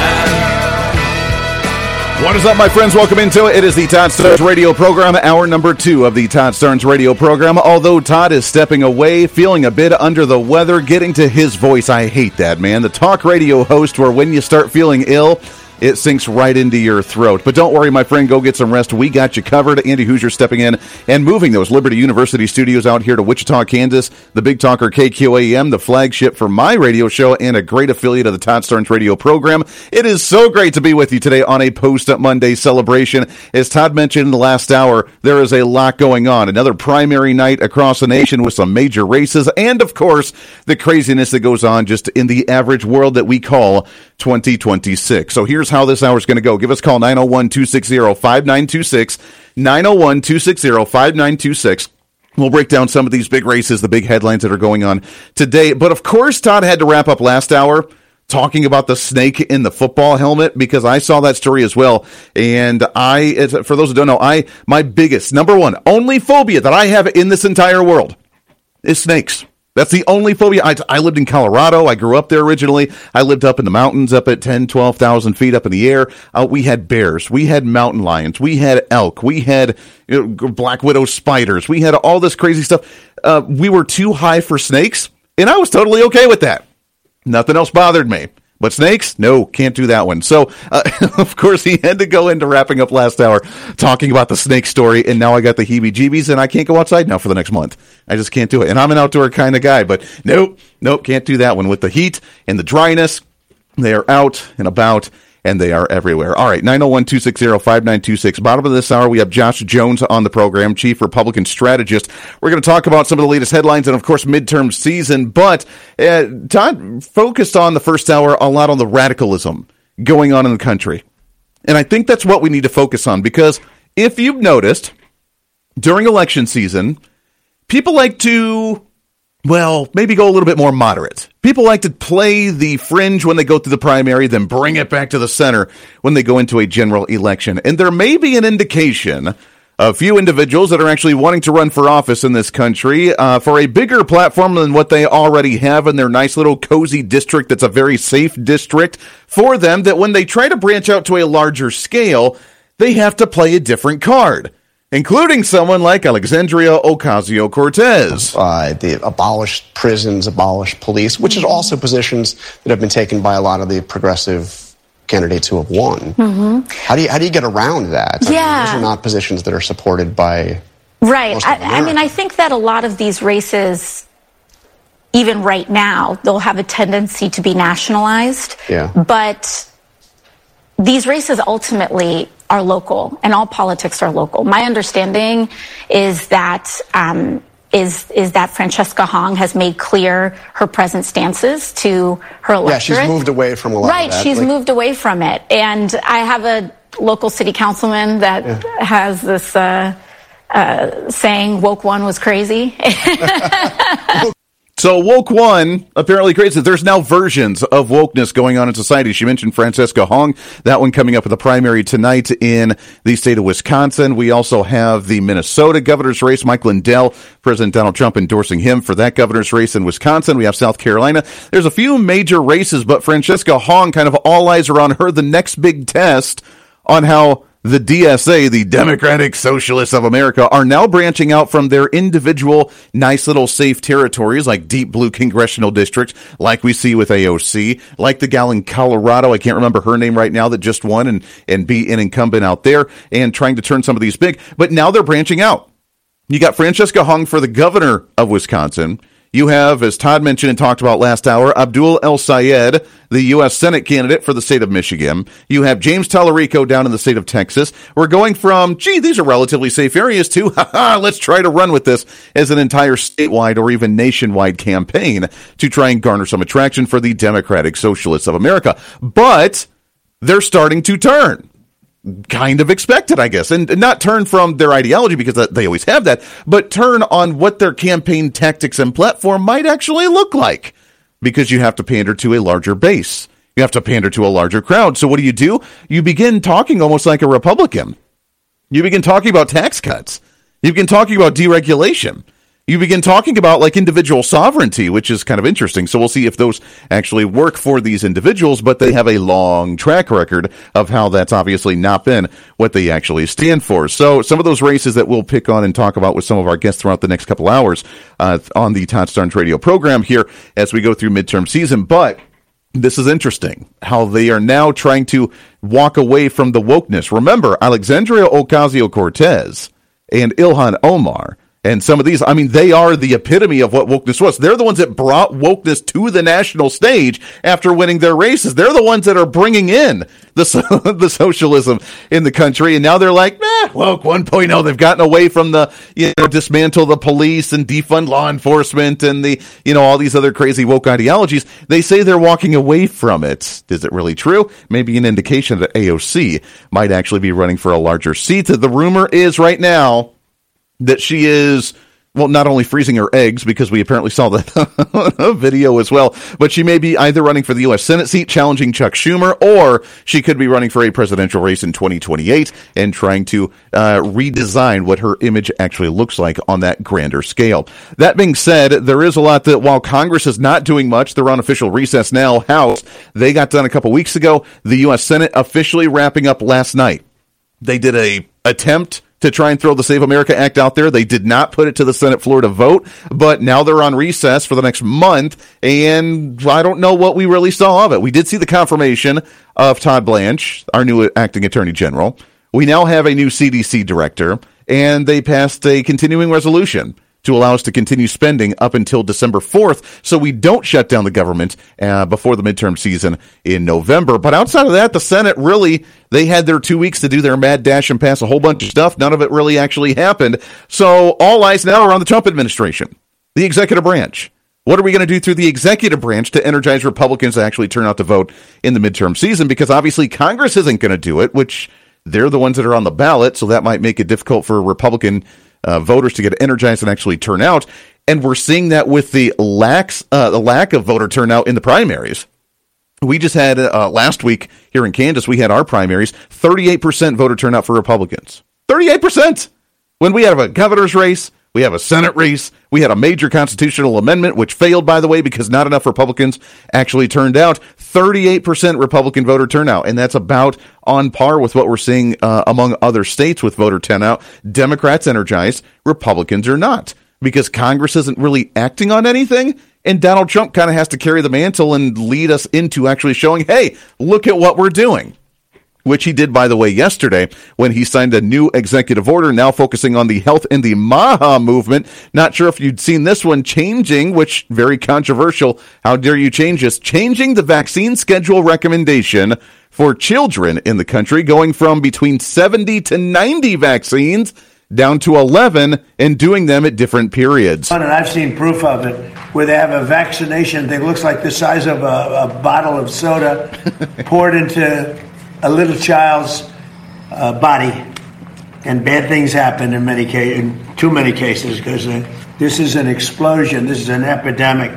What is up, my friends? Welcome into it. It is the Todd Starnes radio program, hour number two of the Todd Starnes radio program. Although Todd is stepping away, feeling a bit under the weather, getting to his voice. I hate that, man. The talk radio host where when you start feeling ill, it sinks right into your throat. But don't worry, my friend. Go get some rest. We got you covered. Andy Hoosier stepping in and moving those Liberty University studios out here to Wichita, Kansas. The Big Talker K Q A M, the flagship for my radio show and a great affiliate of the Todd Starnes radio program. It is so great to be with you today on a Post-Up Monday celebration. As Todd mentioned in the last hour, there is a lot going on. Another primary night across the nation with some major races and, of course, the craziness that goes on just in the average world that we call twenty twenty-six. So here's how this hour is going to go. Give us a call, nine oh one, two six zero, five nine two six, nine oh one, two six zero, five nine two six. We'll break down some of these big races, the big headlines that are going on today. But of course, Todd had to wrap up last hour talking about the snake in the football helmet, because I saw that story as well. And I, for those who don't know, I, my biggest, number one, only phobia that I have in this entire world is snakes. That's the only phobia. I, I lived in Colorado. I grew up there originally. I lived up in the mountains, up at ten, twelve thousand feet up in the air. Uh, we had bears. We had mountain lions. We had elk. We had you know, black widow spiders. We had all this crazy stuff. Uh, we were too high for snakes, and I was totally okay with that. Nothing else bothered me. But snakes? No, can't do that one. So, uh, of course, he had to go into wrapping up last hour talking about the snake story, and now I got the heebie-jeebies, and I can't go outside now for the next month. I just can't do it. And I'm an outdoor kind of guy, but nope, nope, can't do that one. With the heat and the dryness, they are out and about, and they are everywhere. All right, nine oh one, two six zero, five nine two six. Bottom of this hour, we have Josh Jones on the program, Chief Republican Strategist. We're going to talk about some of the latest headlines and, of course, midterm season. But uh, Todd focused on the first hour a lot on the radicalism going on in the country. And I think that's what we need to focus on, because if you've noticed, during election season, people like to, well, maybe go a little bit more moderate. People like to play the fringe when they go through the primary, then bring it back to the center when they go into a general election. And there may be an indication of a few individuals that are actually wanting to run for office in this country uh, for a bigger platform than what they already have in their nice little cozy district that's a very safe district for them, that when they try to branch out to a larger scale, they have to play a different card, including someone like Alexandria Ocasio-Cortez. Uh, the abolished prisons, abolished police, which is also positions that have been taken by a lot of the progressive candidates who have won. Mm-hmm. How do you how do you get around that? I Yeah. mean, those are not positions that are supported by Right. most of I, I mean, I think that a lot of these races, even right now, they'll have a tendency to be nationalized. Yeah. But these races ultimately are local, and all politics are local. My understanding is that um, is is that Francesca Hong has made clear her present stances to her electorate. Yeah, she's moved away from a lot Right, of that. she's Like- moved away from it. And I have a local city councilman that Yeah. has this uh, uh, saying, woke one was crazy. So woke one, apparently crazy. There's now versions of wokeness going on in society. She mentioned Francesca Hong, that one coming up with the primary tonight in the state of Wisconsin. We also have the Minnesota governor's race, Mike Lindell, President Donald Trump endorsing him for that governor's race in Wisconsin. We have South Carolina. There's a few major races, but Francesca Hong, kind of all eyes are on her, the next big test on how the D S A, the Democratic Socialists of America, are now branching out from their individual nice little safe territories like deep blue congressional districts, like we see with A O C, like the gal in Colorado, I can't remember her name right now, that just won and, and be an incumbent out there and trying to turn some of these big. But now they're branching out. You got Francesca Hung for the governor of Wisconsin. You have, as Todd mentioned and talked about last hour, Abdul El-Sayed, the U S Senate candidate for the state of Michigan. You have James Tallarico down in the state of Texas. We're going from, gee, these are relatively safe areas to, haha, let's try to run with this as an entire statewide or even nationwide campaign to try and garner some attraction for the Democratic Socialists of America. But they're starting to turn. Kind of expected, I guess, and not turn from their ideology because they always have that, but turn on what their campaign tactics and platform might actually look like, because you have to pander to a larger base. You have to pander to a larger crowd. So what do you do? You begin talking almost like a Republican. You begin talking about tax cuts. You begin talking about deregulation. You begin talking about like individual sovereignty, which is kind of interesting. So we'll see if those actually work for these individuals, but they have a long track record of how that's obviously not been what they actually stand for. So some of those races that we'll pick on and talk about with some of our guests throughout the next couple hours uh, on the Todd Starnes radio program here as we go through midterm season. But this is interesting, how they are now trying to walk away from the wokeness. Remember, Alexandria Ocasio-Cortez and Ilhan Omar and some of these, I mean, they are the epitome of what wokeness was. They're the ones that brought wokeness to the national stage after winning their races. They're the ones that are bringing in the, the socialism in the country. And now they're like, eh, woke one point oh. They've gotten away from the, you know, dismantle the police and defund law enforcement and the, you know, all these other crazy woke ideologies. They say they're walking away from it. Is it really true? Maybe an indication that A O C might actually be running for a larger seat. The rumor is right now that she is, well, not only freezing her eggs, because we apparently saw that video as well, but she may be either running for the U S Senate seat, challenging Chuck Schumer, or she could be running for a presidential race in twenty twenty-eight and trying to uh, redesign what her image actually looks like on that grander scale. That being said, there is a lot that, while Congress is not doing much, they're on official recess now. House, they got done a couple weeks ago. The U S Senate officially wrapping up last night. They did a attempt to try and throw the Save America Act out there. They did not put it to the Senate floor to vote, but now they're on recess for the next month, and I don't know what we really saw of it. We did see the confirmation of Todd Blanche, our new acting attorney general. We now have a new C D C director, and they passed a continuing resolution to allow us to continue spending up until December fourth, so we don't shut down the government uh, before the midterm season in November. But outside of that, the Senate really, they had their two weeks to do their mad dash and pass a whole bunch of stuff. None of it really actually happened. So all eyes now are on the Trump administration, the executive branch. What are we going to do through the executive branch to energize Republicans to actually turn out to vote in the midterm season? Because obviously Congress isn't going to do it, which they're the ones that are on the ballot, so that might make it difficult for Republican Uh, voters to get energized and actually turn out. And we're seeing that with the lax, uh, the lack of voter turnout in the primaries. We just had, uh, last week here in Kansas, we had our primaries, thirty-eight percent voter turnout for Republicans. thirty-eight percent! When we have a governor's race, we have a Senate race, we had a major constitutional amendment, which failed, by the way, because not enough Republicans actually turned out. thirty-eight percent Republican voter turnout, and that's about on par with what we're seeing uh, among other states with voter turnout. Democrats energized, Republicans are not, because Congress isn't really acting on anything, and Donald Trump kind of has to carry the mantle and lead us into actually showing, hey, look at what we're doing. Which he did, by the way, yesterday when he signed a new executive order now focusing on the health and the MAHA movement. Not sure if you'd seen this one, changing, which very controversial. How dare you change this? Changing the vaccine schedule recommendation for children in the country, going from between seventy to ninety vaccines down to eleven and doing them at different periods. And I've seen proof of it where they have a vaccination that looks like the size of a, a bottle of soda poured into a little child's uh, body, and bad things happen in many cases, in too many cases, because uh, this is an explosion. This is an epidemic.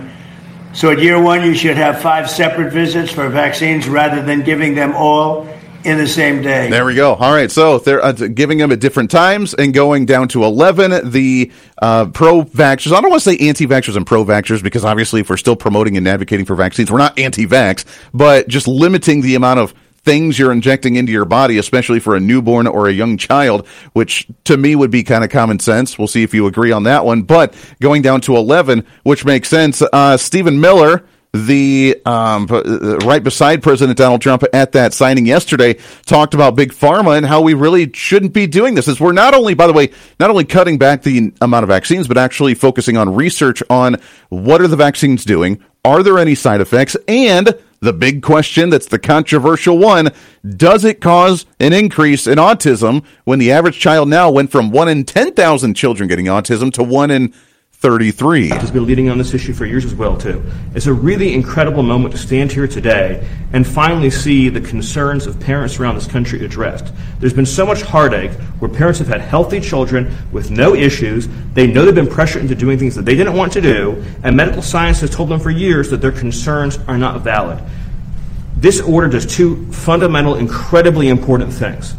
So at year one, you should have five separate visits for vaccines rather than giving them all in the same day. There we go. All right, so they're uh, giving them at different times and going down to eleven. The uh, pro-vaxxers, I don't want to say anti-vaxxers and pro-vaxxers, because obviously if we're still promoting and advocating for vaccines, we're not anti-vax, but just limiting the amount of things you're injecting into your body, especially for a newborn or a young child, which to me would be kind of common sense. We'll see if you agree on that one. But going down to eleven, which makes sense. Uh, Stephen Miller, the um, right beside President Donald Trump at that signing yesterday, talked about Big Pharma and how we really shouldn't be doing this. As we're not only, by the way, not only cutting back the amount of vaccines, but actually focusing on research on what are the vaccines doing, are there any side effects, and the big question that's the controversial one, does it cause an increase in autism when the average child now went from one in ten thousand children getting autism to one in thirty-three. Has been leading on this issue for years as well, too. It's a really incredible moment to stand here today and finally see the concerns of parents around this country addressed. There's been so much heartache where parents have had healthy children with no issues. They know they've been pressured into doing things that they didn't want to do, and medical science has told them for years that their concerns are not valid. This order does two fundamental, incredibly important things.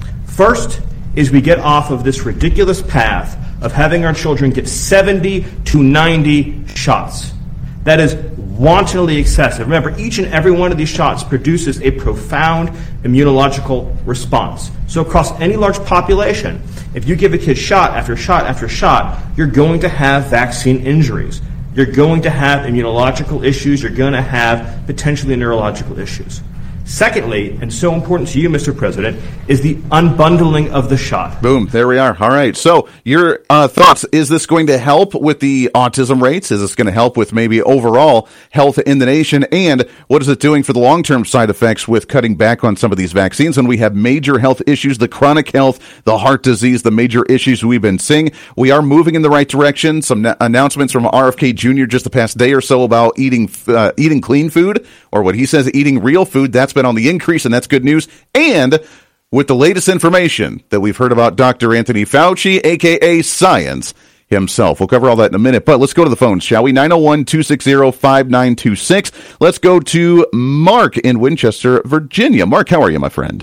First is we get off of this ridiculous path of having our children get seventy to ninety shots. That is wantonly excessive. Remember, each and every one of these shots produces a profound immunological response. So across any large population, if you give a kid shot after shot after shot, you're going to have vaccine injuries. You're going to have immunological issues. You're going to have potentially neurological issues. Secondly, and so important to you, Mister President, is the unbundling of the shot. Boom. There we are. All right. So your uh, thoughts, is this going to help with the autism rates? Is this going to help with maybe overall health in the nation? And what is it doing for the long-term side effects with cutting back on some of these vaccines? And we have major health issues, the chronic health, the heart disease, the major issues we've been seeing. We are moving in the right direction. Some na- announcements from R F K Junior just the past day or so about eating uh, eating clean food, or what he says, eating real food. That's been on the increase, and that's good news. And with the latest information that we've heard about Doctor Anthony Fauci, a k a. Science himself. We'll cover all that in a minute, but let's go to the phones, shall we? nine oh one, two six zero, five nine two six. Let's go to Mark in Winchester, Virginia. Mark, how are you, my friend?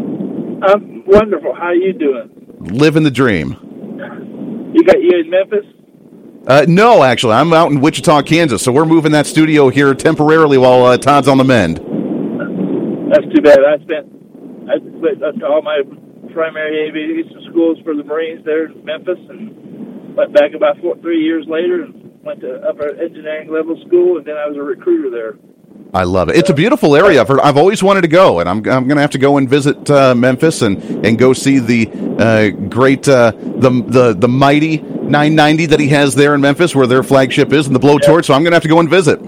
I'm wonderful. How are you doing? Living the dream. You got you in Memphis? Uh, no, actually. I'm out in Wichita, Kansas, so we're moving that studio here temporarily while uh, Todd's on the mend. That's too bad. I spent I went to all my primary aviation schools for the Marines there in Memphis, and went back about four, three years later and went to upper engineering level school, and then I was a recruiter there. I love it. It's a beautiful area. I've, heard, I've always wanted to go, and I'm I'm going to have to go and visit uh, Memphis and, and go see the uh, great uh, the the the mighty nine ninety that he has there in Memphis, where their flagship is, and the blowtorch. Yeah. So I'm going to have to go and visit.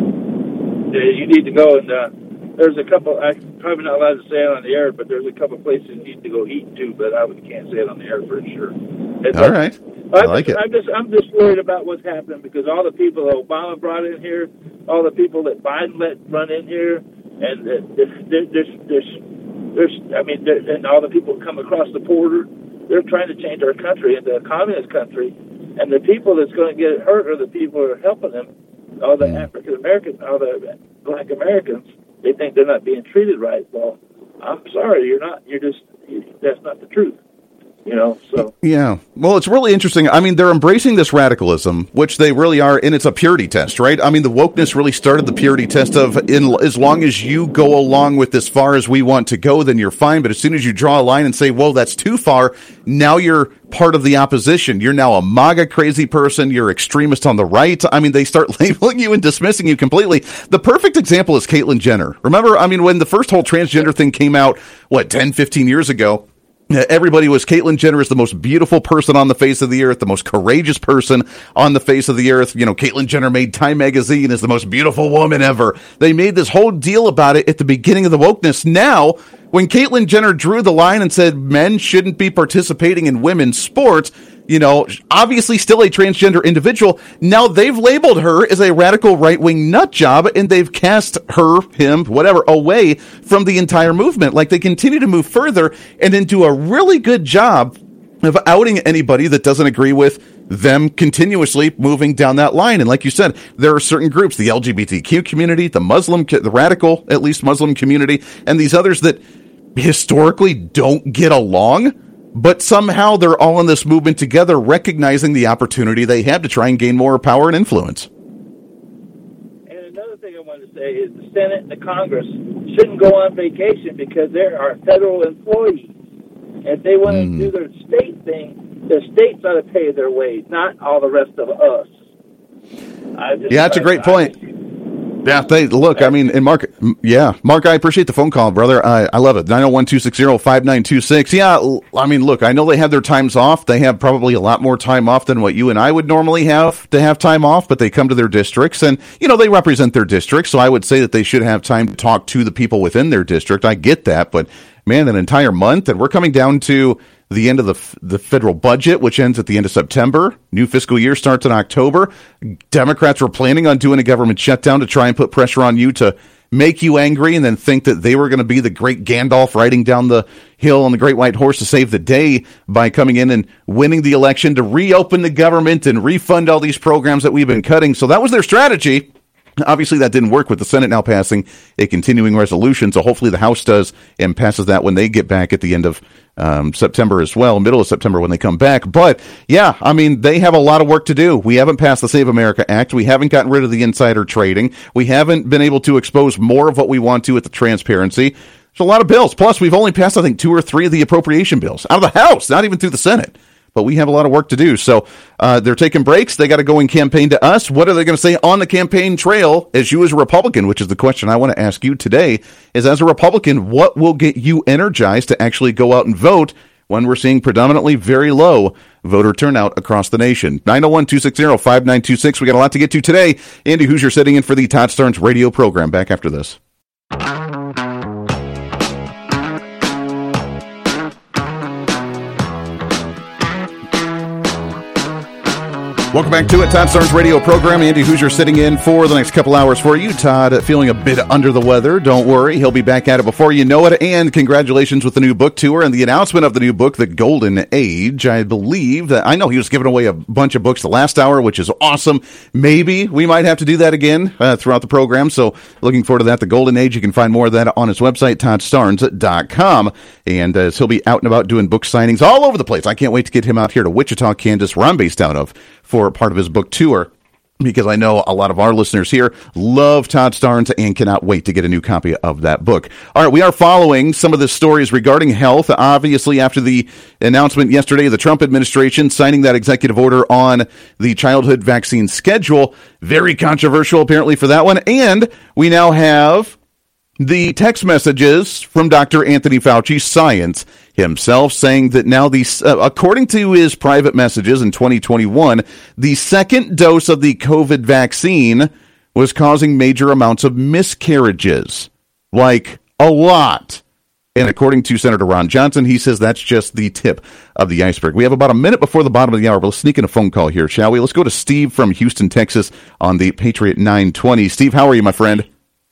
Yeah, you need to go, and uh, there's a couple. I'm probably not allowed to say it on the air, but there's a couple places you need to go eat too. But I can't say it on the air for sure. It's, all right. I I'm like just, it. I'm just, I'm just worried about what's happening because all the people that Obama brought in here, all the people that Biden let run in here, and uh, there's, there's, there's, there's, I mean, there, and all the people come across the border, they're trying to change our country into a communist country, and the people that's going to get hurt are the people who are helping them, all the African Americans, all the Black Americans. They think they're not being treated right. Well, I'm sorry, you're not. You're just, you, that's not the truth. You know, so. Yeah. Well, it's really interesting. I mean, they're embracing this radicalism, which they really are, and it's a purity test, right? I mean, the wokeness really started the purity test of, in, as long as you go along with as far as we want to go, then you're fine. But as soon as you draw a line and say, well, that's too far, now you're part of the opposition. You're now a MAGA crazy person. You're extremist on the right. I mean, they start labeling you and dismissing you completely. The perfect example is Caitlyn Jenner. Remember, I mean, when the first whole transgender thing came out, what, ten, fifteen years ago, everybody was, Caitlyn Jenner is the most beautiful person on the face of the earth, the most courageous person on the face of the earth. You know, Caitlyn Jenner made Time Magazine as the most beautiful woman ever. They made this whole deal about it at the beginning of the wokeness. Now, when Caitlyn Jenner drew the line and said men shouldn't be participating in women's sports, you know, obviously still a transgender individual, now they've labeled her as a radical right-wing nut job, and they've cast her, him, whatever, away from the entire movement. Like, they continue to move further and then do a really good job of outing anybody that doesn't agree with them continuously moving down that line. And like you said, there are certain groups, the L G B T Q community, the Muslim, the radical, at least Muslim community, and these others that historically don't get along. But somehow they're all in this movement together, recognizing the opportunity they have to try and gain more power and influence. And another thing I wanted to say is the Senate and the Congress shouldn't go on vacation because they're our federal employees. If they want mm. to do their state thing, the states ought to pay their wage, not all the rest of us. I just, yeah, that's a great I, point. I, Yeah, they look. I mean, and Mark. Yeah, Mark. I appreciate the phone call, brother. I, I love it. nine oh one, two six zero, five nine two six. Yeah, I mean, look. I know they have their times off. They have probably a lot more time off than what you and I would normally have to have time off. But they come to their districts, and you know they represent their districts. So I would say that they should have time to talk to the people within their district. I get that, but man, an entire month, and we're coming down to the end of the the federal budget, which ends at the end of September. New fiscal year starts in October. Democrats were planning on doing a government shutdown to try and put pressure on you to make you angry and then think that they were going to be the great Gandalf riding down the hill on the great white horse to save the day by coming in and winning the election to reopen the government and refund all these programs that we've been cutting. So that was their strategy. Obviously, that didn't work with the Senate now passing a continuing resolution, so hopefully the House does and passes that when they get back at the end of um, September as well, middle of September when they come back. But, yeah, I mean, they have a lot of work to do. We haven't passed the Save America Act. We haven't gotten rid of the insider trading. We haven't been able to expose more of what we want to with the transparency. There's a lot of bills. Plus, we've only passed, I think, two or three of the appropriation bills out of the House, not even through the Senate. But we have a lot of work to do. So uh, they're taking breaks. They got to go and campaign to us. What are they going to say on the campaign trail as you as a Republican, which is the question I want to ask you today, is as a Republican, what will get you energized to actually go out and vote when we're seeing predominantly very low voter turnout across the nation? nine oh one, two six zero, five nine two six. We got a lot to get to today. Andy Hoosier sitting in for the Todd Starnes radio program. Back after this. Welcome back to it, Todd Starnes radio program. Andy Hoosier sitting in for the next couple hours for you. Todd feeling a bit under the weather. Don't worry, he'll be back at it before you know it. And congratulations with the new book tour and the announcement of the new book, The Golden Age. I believe that, I know he was giving away a bunch of books the last hour, which is awesome. Maybe we might have to do that again uh, throughout the program. So looking forward to that. The Golden Age, you can find more of that on his website, todd starnes dot com. And uh, he'll be out and about doing book signings all over the place. I can't wait to get him out here to Wichita, Kansas, where I'm based out of, for part of his book tour, because I know a lot of our listeners here love Todd Starnes and cannot wait to get a new copy of that book. All right, we are following some of the stories regarding health. Obviously, after the announcement yesterday of the Trump administration signing that executive order on the childhood vaccine schedule, very controversial apparently for that one. And we now have the text messages from Doctor Anthony Fauci, science himself, saying that now, the, uh, according to his private messages in twenty twenty-one, the second dose of the COVID vaccine was causing major amounts of miscarriages, like a lot. And according to Senator Ron Johnson, he says that's just the tip of the iceberg. We have about a minute before the bottom of the hour, but let's sneak in a phone call here, shall we? Let's go to Steve from Houston, Texas on the Patriot nine twenty. Steve, how are you, my friend?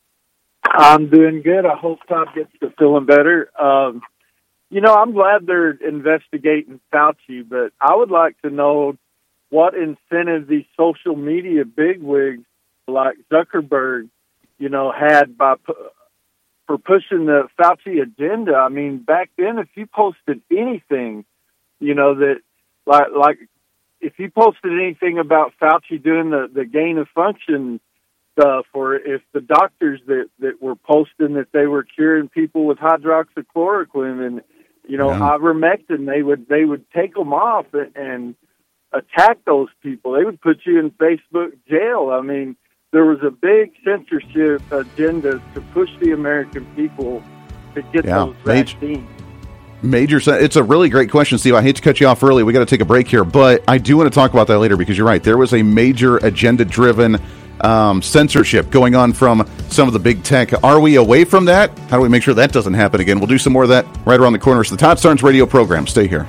I'm doing good. I hope Todd gets to feeling better. Um, you know, I'm glad they're investigating Fauci, but I would like to know what incentive these social media bigwigs like Zuckerberg, you know, had by for pushing the Fauci agenda. I mean, back then, if you posted anything, you know, that like like if you posted anything about Fauci doing the, the gain of function stuff, or if the doctors that, that were posting that they were curing people with hydroxychloroquine and, you know, yeah. ivermectin, they would they would take them off and, and attack those people. They would put you in Facebook jail. I mean, there was a big censorship agenda to push the American people to get yeah. those vaccines. Major, it's a really great question, Steve. I hate to cut you off early. We got to take a break here, but I do want to talk about that later because you're right. There was a major agenda-driven Um, censorship going on from some of the big tech. Are we away from that? How do we make sure that doesn't happen again? We'll do some more of that right around the corner. It's the Todd Starnes radio program. Stay here.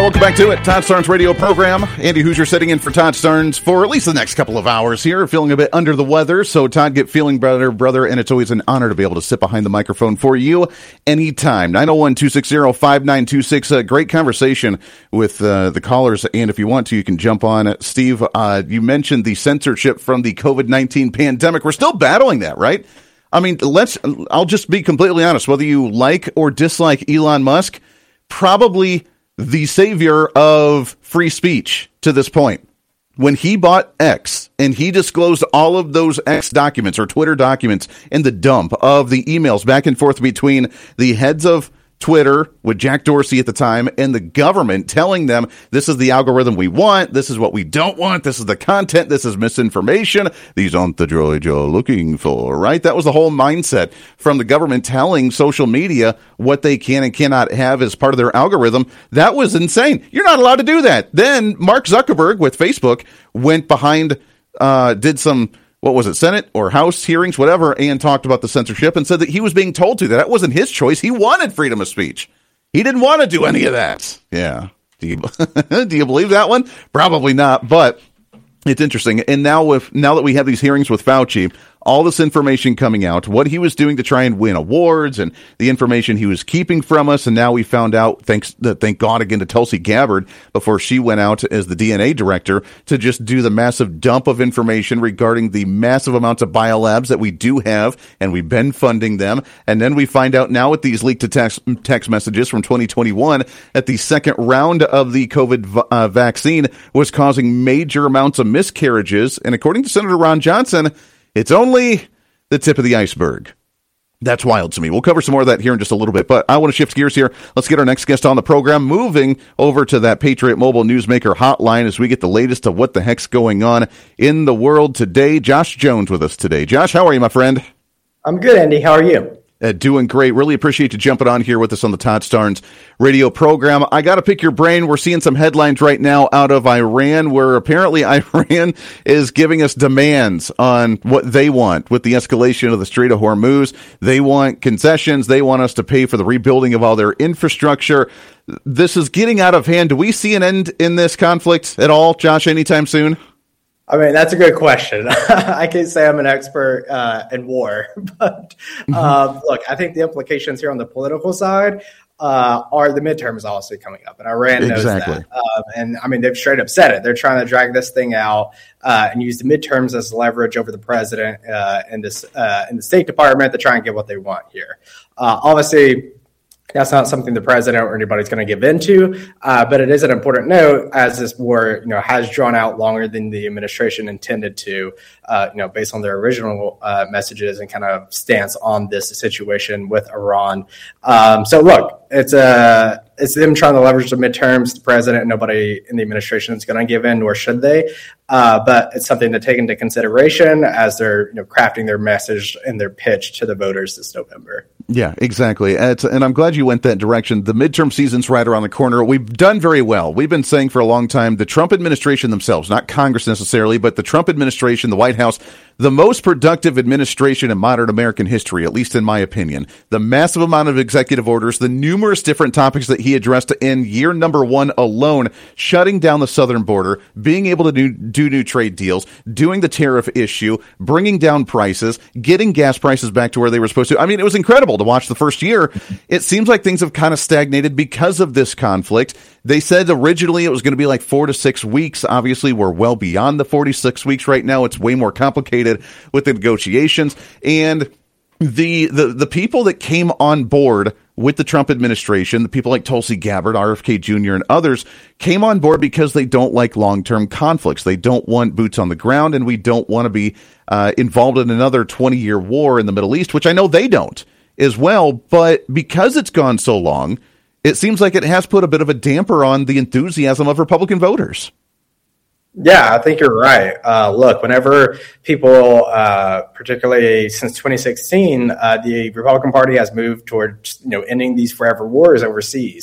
welcome back to it. Todd Starnes radio program. Andy Hoosier sitting in for Todd Starnes for at least the next couple of hours here. Feeling a bit under the weather, so Todd, get feeling better, brother, and it's always an honor to be able to sit behind the microphone for you anytime. nine oh one, two six zero, five nine two six. A great conversation with uh, the callers, and if you want to, you can jump on. Steve, uh, you mentioned the censorship from the COVID nineteen pandemic. We're still battling that, right? I mean, let's. I'll just be completely honest. Whether you like or dislike Elon Musk, probably the savior of free speech to this point. When he bought X and he disclosed all of those X documents or Twitter documents in the dump of the emails back and forth between the heads of Twitter with Jack Dorsey at the time and the government telling them this is the algorithm we want, this is what we don't want, this is the content, this is misinformation, these aren't the droids you're looking for, right? That was the whole mindset from the government telling social media what they can and cannot have as part of their algorithm. That was insane. You're not allowed to do that. Then Mark Zuckerberg with Facebook went behind, uh, did some what was it, Senate or House hearings, whatever, and talked about the censorship and said that he was being told to. That that wasn't his choice. He wanted freedom of speech. He didn't want to do any of that. Yeah. Do you, do you believe that one? Probably not, but it's interesting. And now with now that we have these hearings with Fauci, all this information coming out, what he was doing to try and win awards and the information he was keeping from us. And now we found out, thanks, thank God again to Tulsi Gabbard, before she went out as the D N A director, to just do the massive dump of information regarding the massive amounts of biolabs that we do have, and we've been funding them. And then we find out now with these leaked to text, text messages from twenty twenty-one that the second round of the COVID uh, vaccine was causing major amounts of miscarriages. And according to Senator Ron Johnson, it's only the tip of the iceberg. That's wild to me. We'll cover some more of that here in just a little bit, but I want to shift gears here. Let's get our next guest on the program, moving over to that Patriot Mobile Newsmaker hotline as we get the latest of what the heck's going on in the world today. Josh Jones with us today. Josh, how are you, my friend? I'm good, Andy. How are you? Uh, doing great. Really appreciate you jumping on here with us on the Todd Starnes radio program. I got to pick your brain. We're seeing some headlines right now out of Iran, where apparently Iran is giving us demands on what they want with the escalation of the Strait of Hormuz. They want concessions. They want us to pay for the rebuilding of all their infrastructure. This is getting out of hand. Do we see an end in this conflict at all, Josh, anytime soon? I mean, that's a good question. I can't say I'm an expert uh, in war, but um, look, I think the implications here on the political side uh, are the midterms obviously coming up, and Iran knows exactly. that. Um, and I mean, they've straight up said it. They're trying to drag this thing out uh, and use the midterms as leverage over the president uh, and this uh, in the State Department to try and get what they want here. Uh, obviously, that's not something the president or anybody's going to give into, uh, but it is an important note as this war, you know, has drawn out longer than the administration intended to, uh, you know, based on their original uh, messages and kind of stance on this situation with Iran. Um, so, look, it's a it's them trying to leverage the midterms. The president, nobody in the administration is going to give in, nor should they. Uh, but it's something to take into consideration as they're, you know, crafting their message and their pitch to the voters this November. Yeah, exactly. It's, and I'm glad you went that direction. The midterm season's right around the corner. We've done very well. We've been saying for a long time, the Trump administration themselves, not Congress necessarily, but the Trump administration, the White House, the most productive administration in modern American history, at least in my opinion. The massive amount of executive orders, the numerous different topics that he addressed in year number one alone, shutting down the southern border, being able to do, do new trade deals, doing the tariff issue, bringing down prices, getting gas prices back to where they were supposed to. I mean, it was incredible to watch the first year. It seems like things have kind of stagnated because of this conflict. They said originally it was going to be like four to six weeks. Obviously, we're well beyond the forty-six weeks right now. It's way more complicated with the negotiations. And the the the people that came on board with the Trump administration, the people like Tulsi Gabbard, R F K Junior, and others, came on board because they don't like long-term conflicts. They don't want boots on the ground, and we don't want to be uh, involved in another twenty-year war in the Middle East, which I know they don't as well. But because it's gone so long, it seems like it has put a bit of a damper on the enthusiasm of Republican voters. Yeah, I think you're right. Uh, look, whenever people, uh, particularly since twenty sixteen, uh, the Republican Party has moved towards, you know, ending these forever wars overseas.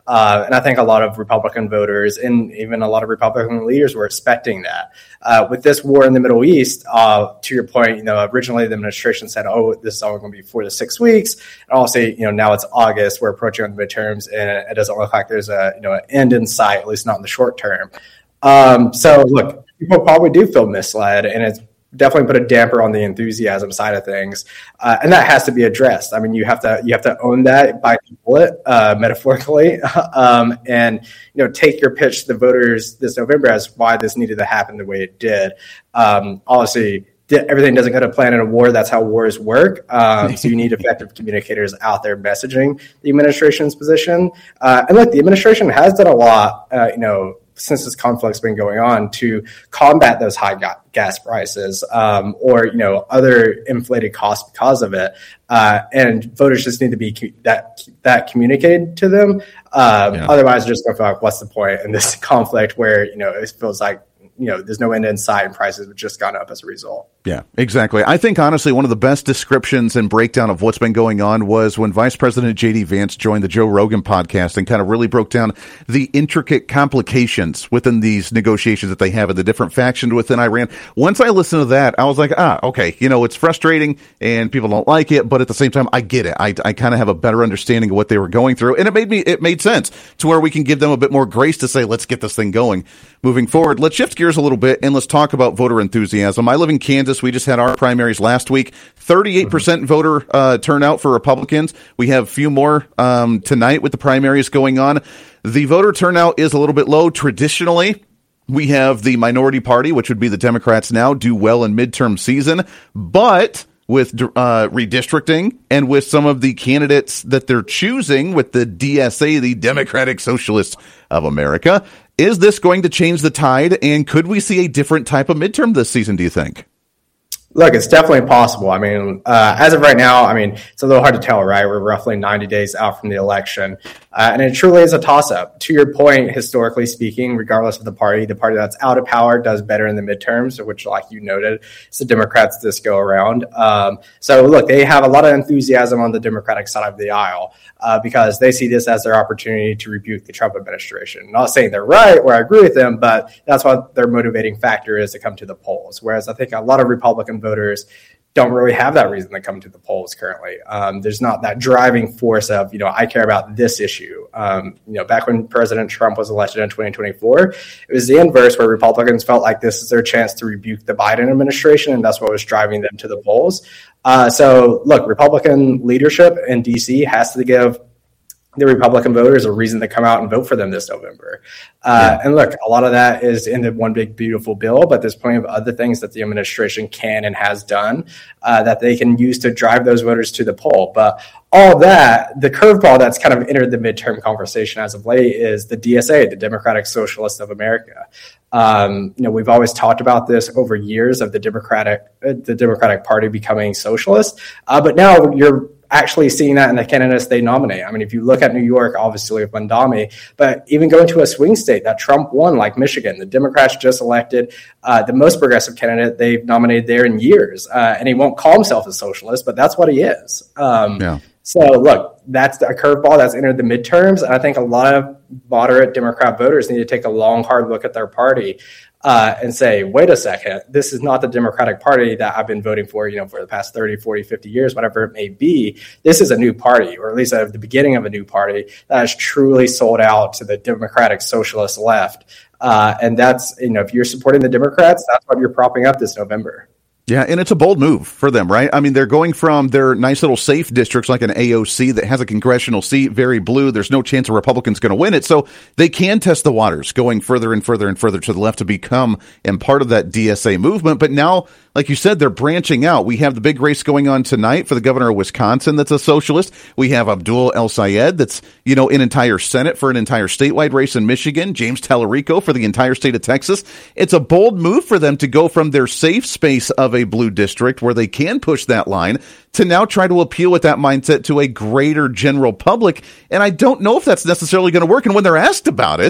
Uh, and I think a lot of Republican voters and even a lot of Republican leaders were expecting that. Uh, with this war in the Middle East, uh, to your point, you know, originally the administration said, oh, this is only going to be four to six weeks. And also, you know, now it's August, we're approaching on the midterms, and it doesn't look like there's a, you know, an end in sight, at least not in the short term. Um, so look, people probably do feel misled, and it's definitely put a damper on the enthusiasm side of things, uh, and that has to be addressed. I mean, you have to you have to own that, bite the bullet, uh, metaphorically, um, and you know, take your pitch to the voters this November as why this needed to happen the way it did. Um, obviously, everything doesn't go to plan in a war. That's how wars work. Um, so you need effective communicators out there messaging the administration's position. Uh, and look, the administration has done a lot, uh, you know, since this conflict's been going on to combat those high ga- gas prices, um, or, you know, other inflated costs because of it. Uh, and voters just need to be that, that communicated to them. Um, yeah. Otherwise, they're just going to feel like, what's the point in this conflict where, you know, it feels like, you know, there's no end in sight and prices have just gone up as a result. Yeah, exactly. I think, honestly, one of the best descriptions and breakdown of what's been going on was when Vice President J D Vance joined the Joe Rogan podcast and kind of really broke down the intricate complications within these negotiations that they have and the different factions within Iran. Once I listened to that, I was like, ah, okay, you know, it's frustrating and people don't like it, but at the same time, I get it. I, I kind of have a better understanding of what they were going through, and it made me, it made sense to where we can give them a bit more grace to say, let's get this thing going moving forward. Let's shift gears a little bit and let's talk about voter enthusiasm. I live in Kansas. We just had our primaries last week. thirty-eight percent mm-hmm. voter uh, turnout for Republicans. We have a few more um, tonight with the primaries going on. The voter turnout is a little bit low. Traditionally, we have the minority party, which would be the Democrats now, do well in midterm season. But with uh, redistricting and with some of the candidates that they're choosing with the D S A, the Democratic Socialists of America, is this going to change the tide? And could we see a different type of midterm this season, do you think? Look, it's definitely possible. I mean, uh, as of right now, I mean, it's a little hard to tell, right? We're roughly ninety days out from the election. Uh, and it truly is a toss-up. To your point, historically speaking, regardless of the party, the party that's out of power does better in the midterms, which, like you noted, it's the Democrats this go around. Um, so, look, they have a lot of enthusiasm on the Democratic side of the aisle uh, because they see this as their opportunity to rebuke the Trump administration. Not saying they're right or I agree with them, but that's what their motivating factor is to come to the polls. Whereas I think a lot of Republican voters don't really have that reason to come to the polls currently. Um, there's not that driving force of, you know, I care about this issue. Um, you know, back when President Trump was elected in twenty twenty-four, it was the inverse where Republicans felt like this is their chance to rebuke the Biden administration, and that's what was driving them to the polls. Uh, so, look, Republican leadership in D C has to give the Republican voters a reason to come out and vote for them this November. Uh, yeah. And look, a lot of that is in the one big beautiful bill, but there's plenty of other things that the administration can and has done uh, that they can use to drive those voters to the poll. But all that, the curveball that's kind of entered the midterm conversation as of late is the D S A, the Democratic Socialists of America. Um, you know, we've always talked about this over years of the Democratic, uh, the Democratic Party becoming socialist, uh, but now you're actually seeing that in the candidates they nominate. I mean, if you look at New York, obviously with Mondami, but even going to a swing state that Trump won, like Michigan, the Democrats just elected uh, the most progressive candidate they've nominated there in years. Uh, and he won't call himself a socialist, but that's what he is. Um, yeah. So, look, that's a curveball that's entered the midterms. And I think a lot of moderate Democrat voters need to take a long, hard look at their party uh, and say, wait a second, this is not the Democratic Party that I've been voting for, you know, for the past thirty, forty, fifty years, whatever it may be. This is a new party, or at least at the beginning of a new party that has truly sold out to the Democratic Socialist left. Uh, and that's, you know, if you're supporting the Democrats, that's what you're propping up this November. Yeah, and it's a bold move for them, right? I mean, they're going from their nice little safe districts like an A O C that has a congressional seat, very blue. There's no chance a Republican's going to win it. So they can test the waters going further and further and further to the left to become and part of that D S A movement. But now, like you said, they're branching out. We have the big race going on tonight for the governor of Wisconsin that's a socialist. We have Abdul El-Sayed that's, you know, an entire Senate for an entire statewide race in Michigan. James Tallarico for the entire state of Texas. It's a bold move for them to go from their safe space of a blue district where they can push that line to now try to appeal with that mindset to a greater general public. And I don't know if that's necessarily going to work. And when they're asked about it,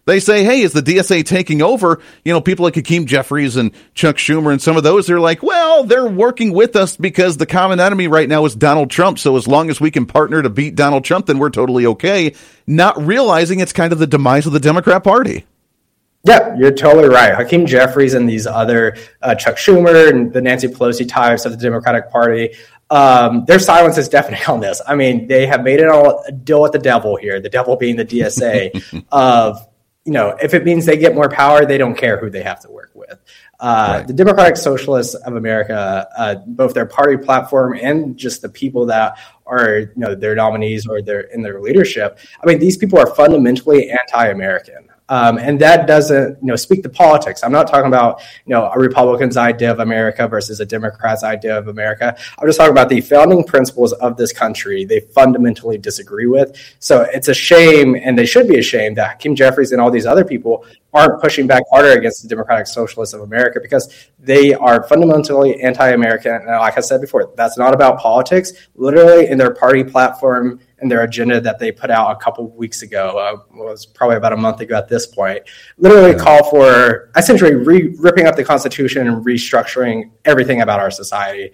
They say, hey, is the D S A taking over? You know, people like Hakeem Jeffries and Chuck Schumer and some of those, they're like, well, they're working with us because the common enemy right now is Donald Trump. So as long as we can partner to beat Donald Trump, then we're totally okay. Not realizing it's kind of the demise of the Democrat Party. Yeah, you're totally right. Hakeem Jeffries and these other uh, Chuck Schumer and the Nancy Pelosi types of the Democratic Party, um, their silence is definitely on this. I mean, they have made it all a deal with the devil here, the devil being the D S A of, you know, if it means they get more power, they don't care who they have to work with. Uh, right. The Democratic Socialists of America, uh, both their party platform and just the people that are, you know, their nominees or their in their leadership. I mean, these people are fundamentally anti-American. Um, and that doesn't, you know, speak to politics. I'm not talking about, you know, a Republican's idea of America versus a Democrat's idea of America. I'm just talking about the founding principles of this country they fundamentally disagree with. So it's a shame, and they should be ashamed, that Hakeem Jeffries and all these other people aren't pushing back harder against the Democratic Socialists of America, because they are fundamentally anti-American. And like I said before, that's not about politics. Literally in their party platform and their agenda that they put out a couple of weeks ago, uh, was probably about a month ago at this point, literally yeah. call for essentially re- ripping up the Constitution and restructuring everything about our society,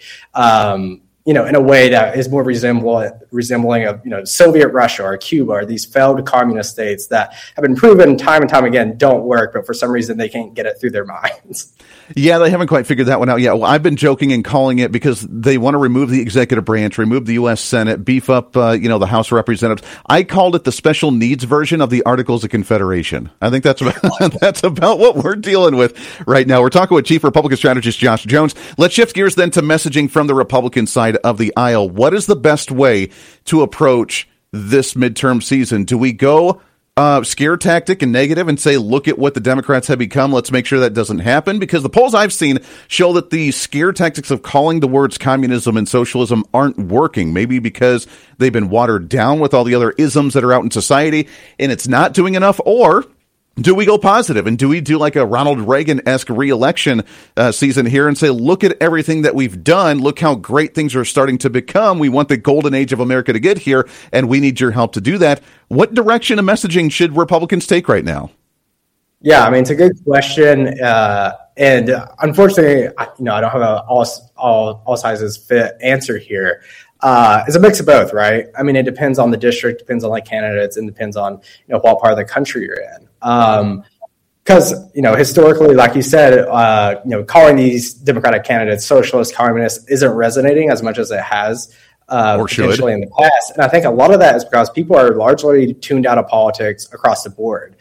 um, you know, in a way that is more resembling, resembling of, you know, Soviet Russia or Cuba or these failed communist states that have been proven time and time again don't work, but for some reason they can't get it through their minds. Yeah, they haven't quite figured that one out yet. Well, I've been joking and calling it because they want to remove the executive branch, remove the U S Senate, beef up, uh, you know, the House of Representatives. I called it the special needs version of the Articles of Confederation. I think that's about, that's about what we're dealing with right now. We're talking with Chief Republican Strategist Josh Jones. Let's shift gears then to messaging from the Republican side of the aisle. What is the best way to approach this midterm season? Do we go Uh, scare tactic and negative and say, look at what the Democrats have become, let's make sure that doesn't happen? Because the polls I've seen show that the scare tactics of calling the words communism and socialism aren't working. Maybe because they've been watered down with all the other isms that are out in society and it's not doing enough. Or do we go positive, and do we do like a Ronald Reagan-esque re-election uh, season here and say, look at everything that we've done, look how great things are starting to become, we want the golden age of America to get here, and we need your help to do that? What direction of messaging should Republicans take right now? Yeah, I mean, it's a good question, uh, and unfortunately, I, you know, I don't have a all, all, all sizes fit answer here. Uh, it's a mix of both, right? I mean, it depends on the district, depends on like candidates, and depends on, you know, what part of the country you're in. Um, because, you know, historically, like you said, uh, you know, calling these Democratic candidates socialist, communist isn't resonating as much as it has uh, or potentially in the past. And I think a lot of that is because people are largely tuned out of politics across the board.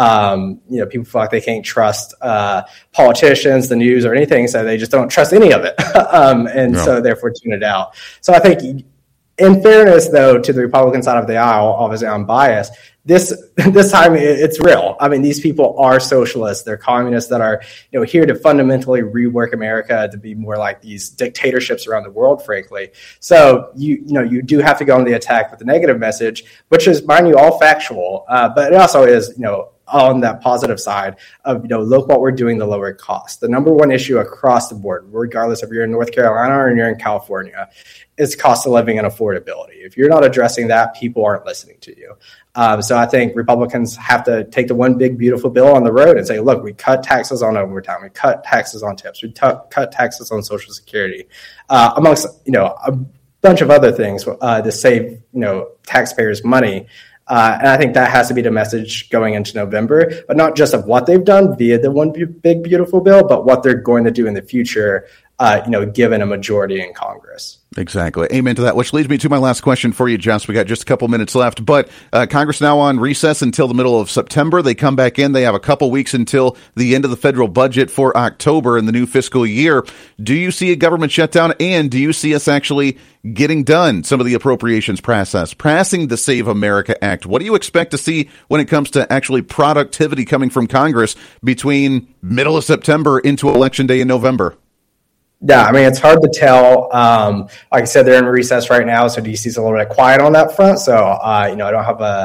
Um, you know, people feel like they can't trust uh, politicians, the news, or anything, so they just don't trust any of it. um, and no. so therefore tune it out. So I think, in fairness, though, to the Republican side of the aisle, obviously I'm biased, this this time it's real. I mean, these people are socialists. They're communists that are, you know, here to fundamentally rework America to be more like these dictatorships around the world, frankly. So, you you know, you do have to go on the attack with the negative message, which is, mind you, all factual. Uh, but it also is, you know, on that positive side of, you know, look what we're doing to lower cost. The number one issue across the board, regardless if you're in North Carolina or you're in California, is cost of living and affordability. If you're not addressing that, people aren't listening to you. Um, so I think Republicans have to take the one big, beautiful bill on the road and say, look, we cut taxes on overtime. We cut taxes on tips. We t- cut taxes on Social Security, uh, amongst, you know, a bunch of other things uh, to save, you know, taxpayers money. Uh, and I think that has to be the message going into November, but not just of what they've done via the one big, beautiful bill, but what they're going to do in the future, uh, you know, given a majority in Congress. Exactly. Amen to that, which leads me to my last question for you, Josh. We got just a couple minutes left, but uh, Congress now on recess until the middle of September. They come back in. They have a couple weeks until the end of the federal budget for October in the new fiscal year. Do you see a government shutdown, and do you see us actually getting done some of the appropriations process, passing the Save America Act? What do you expect to see when it comes to actually productivity coming from Congress between middle of September into Election Day in November? Yeah, I mean, it's hard to tell. Um, like I said, they're in recess right now, so D C's a little bit quiet on that front. So, uh, you know, I don't have a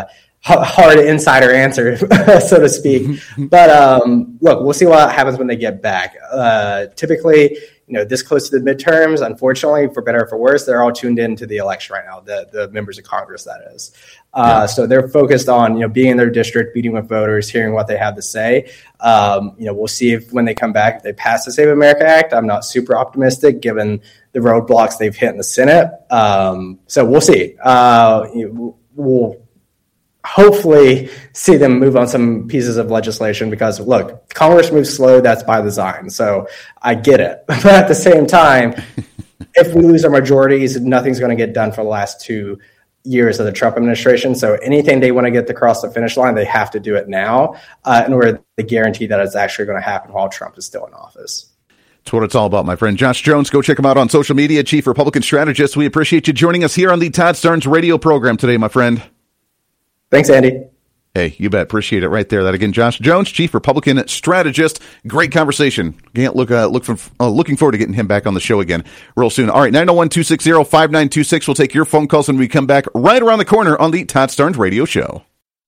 hard insider answer, so to speak. But um, look, we'll see what happens when they get back. Uh, typically, you know, this close to the midterms, unfortunately, for better or for worse, they're all tuned into the election right now, the, the members of Congress, that is. Uh, yeah. So they're focused on, you know, being in their district, meeting with voters, hearing what they have to say. Um, you know, we'll see if when they come back, if they pass the Save America Act. I'm not super optimistic given the roadblocks they've hit in the Senate. Um, so we'll see. Uh, you know, we'll hopefully see them move on some pieces of legislation because, look, Congress moves slow. That's by design. So I get it. But at the same time, if we lose our majorities, nothing's going to get done for the last two years of the Trump administration. So anything they want to get across the finish line, they have to do it now uh, in order to guarantee that it's actually going to happen while Trump is still in office. That's what it's all about, my friend. Josh Jones, go check him out on social media, Chief Republican Strategist. We appreciate you joining us here on the Todd Starnes radio program today, my friend. Thanks, Andy. Hey, you bet. Appreciate it right there. That again, Josh Jones, Chief Republican Strategist. Great conversation. Can't look uh, look for uh, looking forward to getting him back on the show again real soon. All right, nine oh one, two six zero, five nine two six. We'll take your phone calls when we come back right around the corner on the Todd Starnes Radio Show.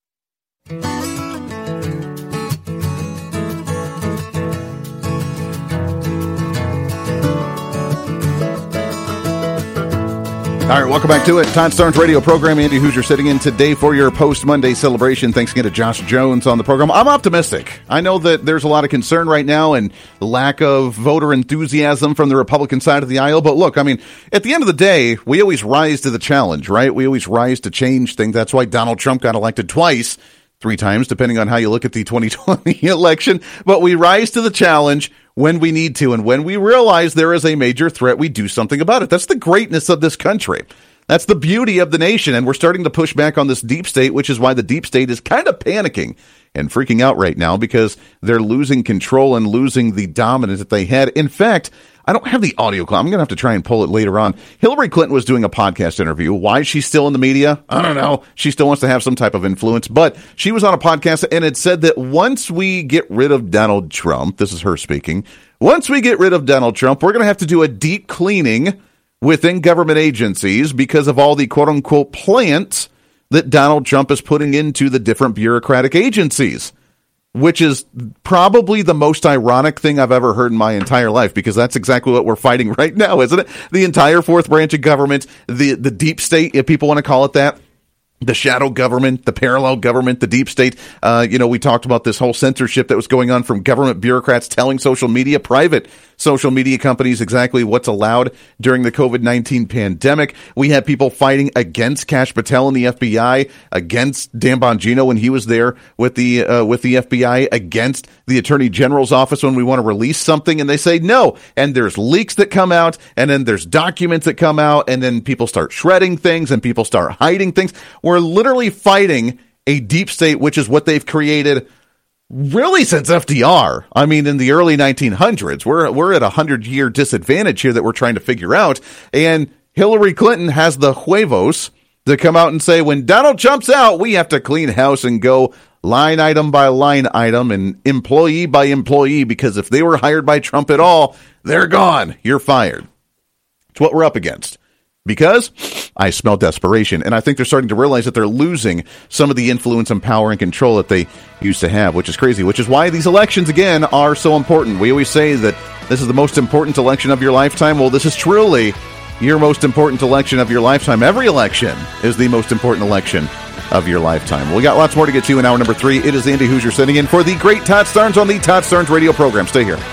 All right, welcome back to it. Todd Starnes radio program. Andy Hoosier sitting in today for your post-Monday celebration. Thanks again to Josh Jones on the program. I'm optimistic. I know that there's a lot of concern right now and lack of voter enthusiasm from the Republican side of the aisle. But look, I mean, at the end of the day, we always rise to the challenge, right? We always rise to change things. That's why Donald Trump got elected twice, three times, depending on how you look at the twenty twenty election. But we rise to the challenge when we need to, and when we realize there is a major threat, we do something about it. That's the greatness of this country. That's the beauty of the nation, and we're starting to push back on this deep state, which is why the deep state is kind of panicking and freaking out right now because they're losing control and losing the dominance that they had. In fact, I don't have the audio clip. I'm going to have to try and pull it later on. Hillary Clinton was doing a podcast interview. Why is she still in the media? I don't know. She still wants to have some type of influence. But she was on a podcast and it said that once we get rid of Donald Trump, this is her speaking, once we get rid of Donald Trump, we're going to have to do a deep cleaning within government agencies because of all the quote-unquote plants that Donald Trump is putting into the different bureaucratic agencies. Which is probably the most ironic thing I've ever heard in my entire life, because that's exactly what we're fighting right now, isn't it? The entire fourth branch of government, the, the deep state, if people want to call it that, the shadow government, the parallel government, the deep state. Uh, you know, we talked about this whole censorship that was going on from government bureaucrats telling social media, private social media companies exactly what's allowed during the covid nineteen pandemic. We had people fighting against Kash Patel and the F B I, against Dan Bongino when he was there with the uh, with the F B I, against the Attorney General's office when we want to release something, and they say no. And there's leaks that come out, and then there's documents that come out, and then people start shredding things, and people start hiding things. We're literally fighting a deep state, which is what they've created really since F D R. I mean, in the early nineteen hundreds, we're we're at a hundred-year disadvantage here that we're trying to figure out. And Hillary Clinton has the huevos to come out and say, when Donald Trump's out, we have to clean house and go line item by line item and employee by employee, because if they were hired by Trump at all, they're gone. You're fired. It's what we're up against. Because I smell desperation, and I think they're starting to realize that they're losing some of the influence and power and control that they used to have, which is crazy, which is why these elections, again, are so important. We always say that this is the most important election of your lifetime. Well, this is truly your most important election of your lifetime. Every election is the most important election of your lifetime. We got lots more to get to in hour number three. It is Andy Hoosier sitting in for the great Todd Starnes on the Todd Starnes radio program. Stay here.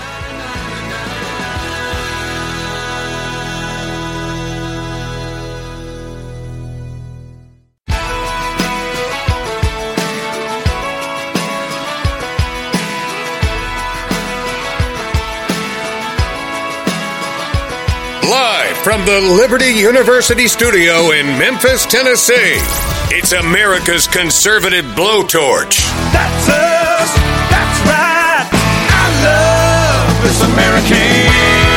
From the Liberty University studio in Memphis, Tennessee, it's America's conservative blowtorch. That's us. That's right. I love this American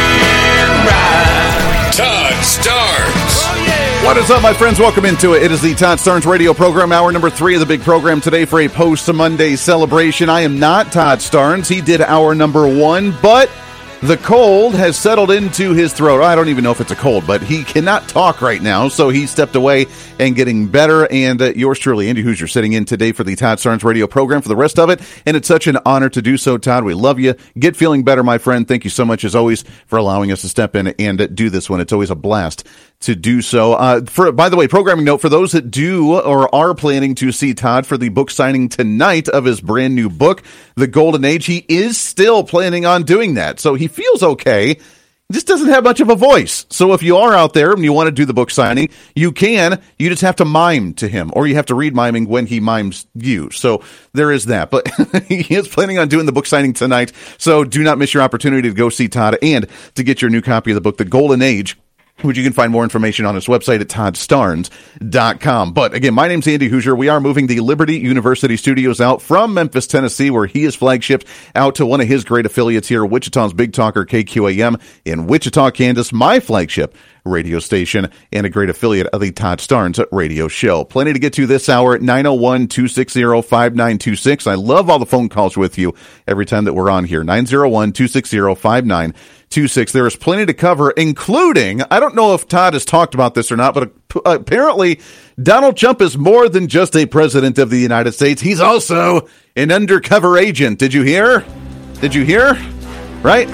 ride. Todd Starnes. Oh, yeah. What is up, my friends? Welcome into it. It is the Todd Starnes radio program, hour number three of the big program today for a post-Monday celebration. I am not Todd Starnes. He did hour number one, but The cold has settled into his throat. I don't even know if it's a cold, but he cannot talk right now, so he stepped away and getting better. And uh, yours truly, Andy Hoosier, sitting in today for the Todd Starnes radio program for the rest of it. And it's such an honor to do so, Todd. We love you. Get feeling better, my friend. Thank you so much, as always, for allowing us to step in and uh, do this one. It's always a blast to do so. Uh, for, by the way, programming note, for those that do or are planning to see Todd for the book signing tonight of his brand new book, The Golden Age, he is still planning on doing that. So he feels okay. He just doesn't have much of a voice. So if you are out there and you want to do the book signing, you can. You just have to mime to him, or you have to read miming when he mimes you. So there is that. But he is planning on doing the book signing tonight. So do not miss your opportunity to go see Todd and to get your new copy of the book, The Golden Age, which you can find more information on his website at todd starnes dot com. But again, my name's Andy Hoosier. We are moving the Liberty University studios out from Memphis, Tennessee, where he is flagshipped, out to one of his great affiliates here, Wichita's Big Talker K Q A M in Wichita, Kansas, my flagship radio station and a great affiliate of the Todd Starnes radio show. Plenty to get to this hour at nine oh one, two six zero, five nine two six. I love all the phone calls with you every time that we're on here. nine oh one, two six zero, five nine two six. There is plenty to cover, including, I don't know if Todd has talked about this or not, but apparently Donald Trump is more than just a president of the United States. He's also an undercover agent. Did you hear? Did you hear? Right?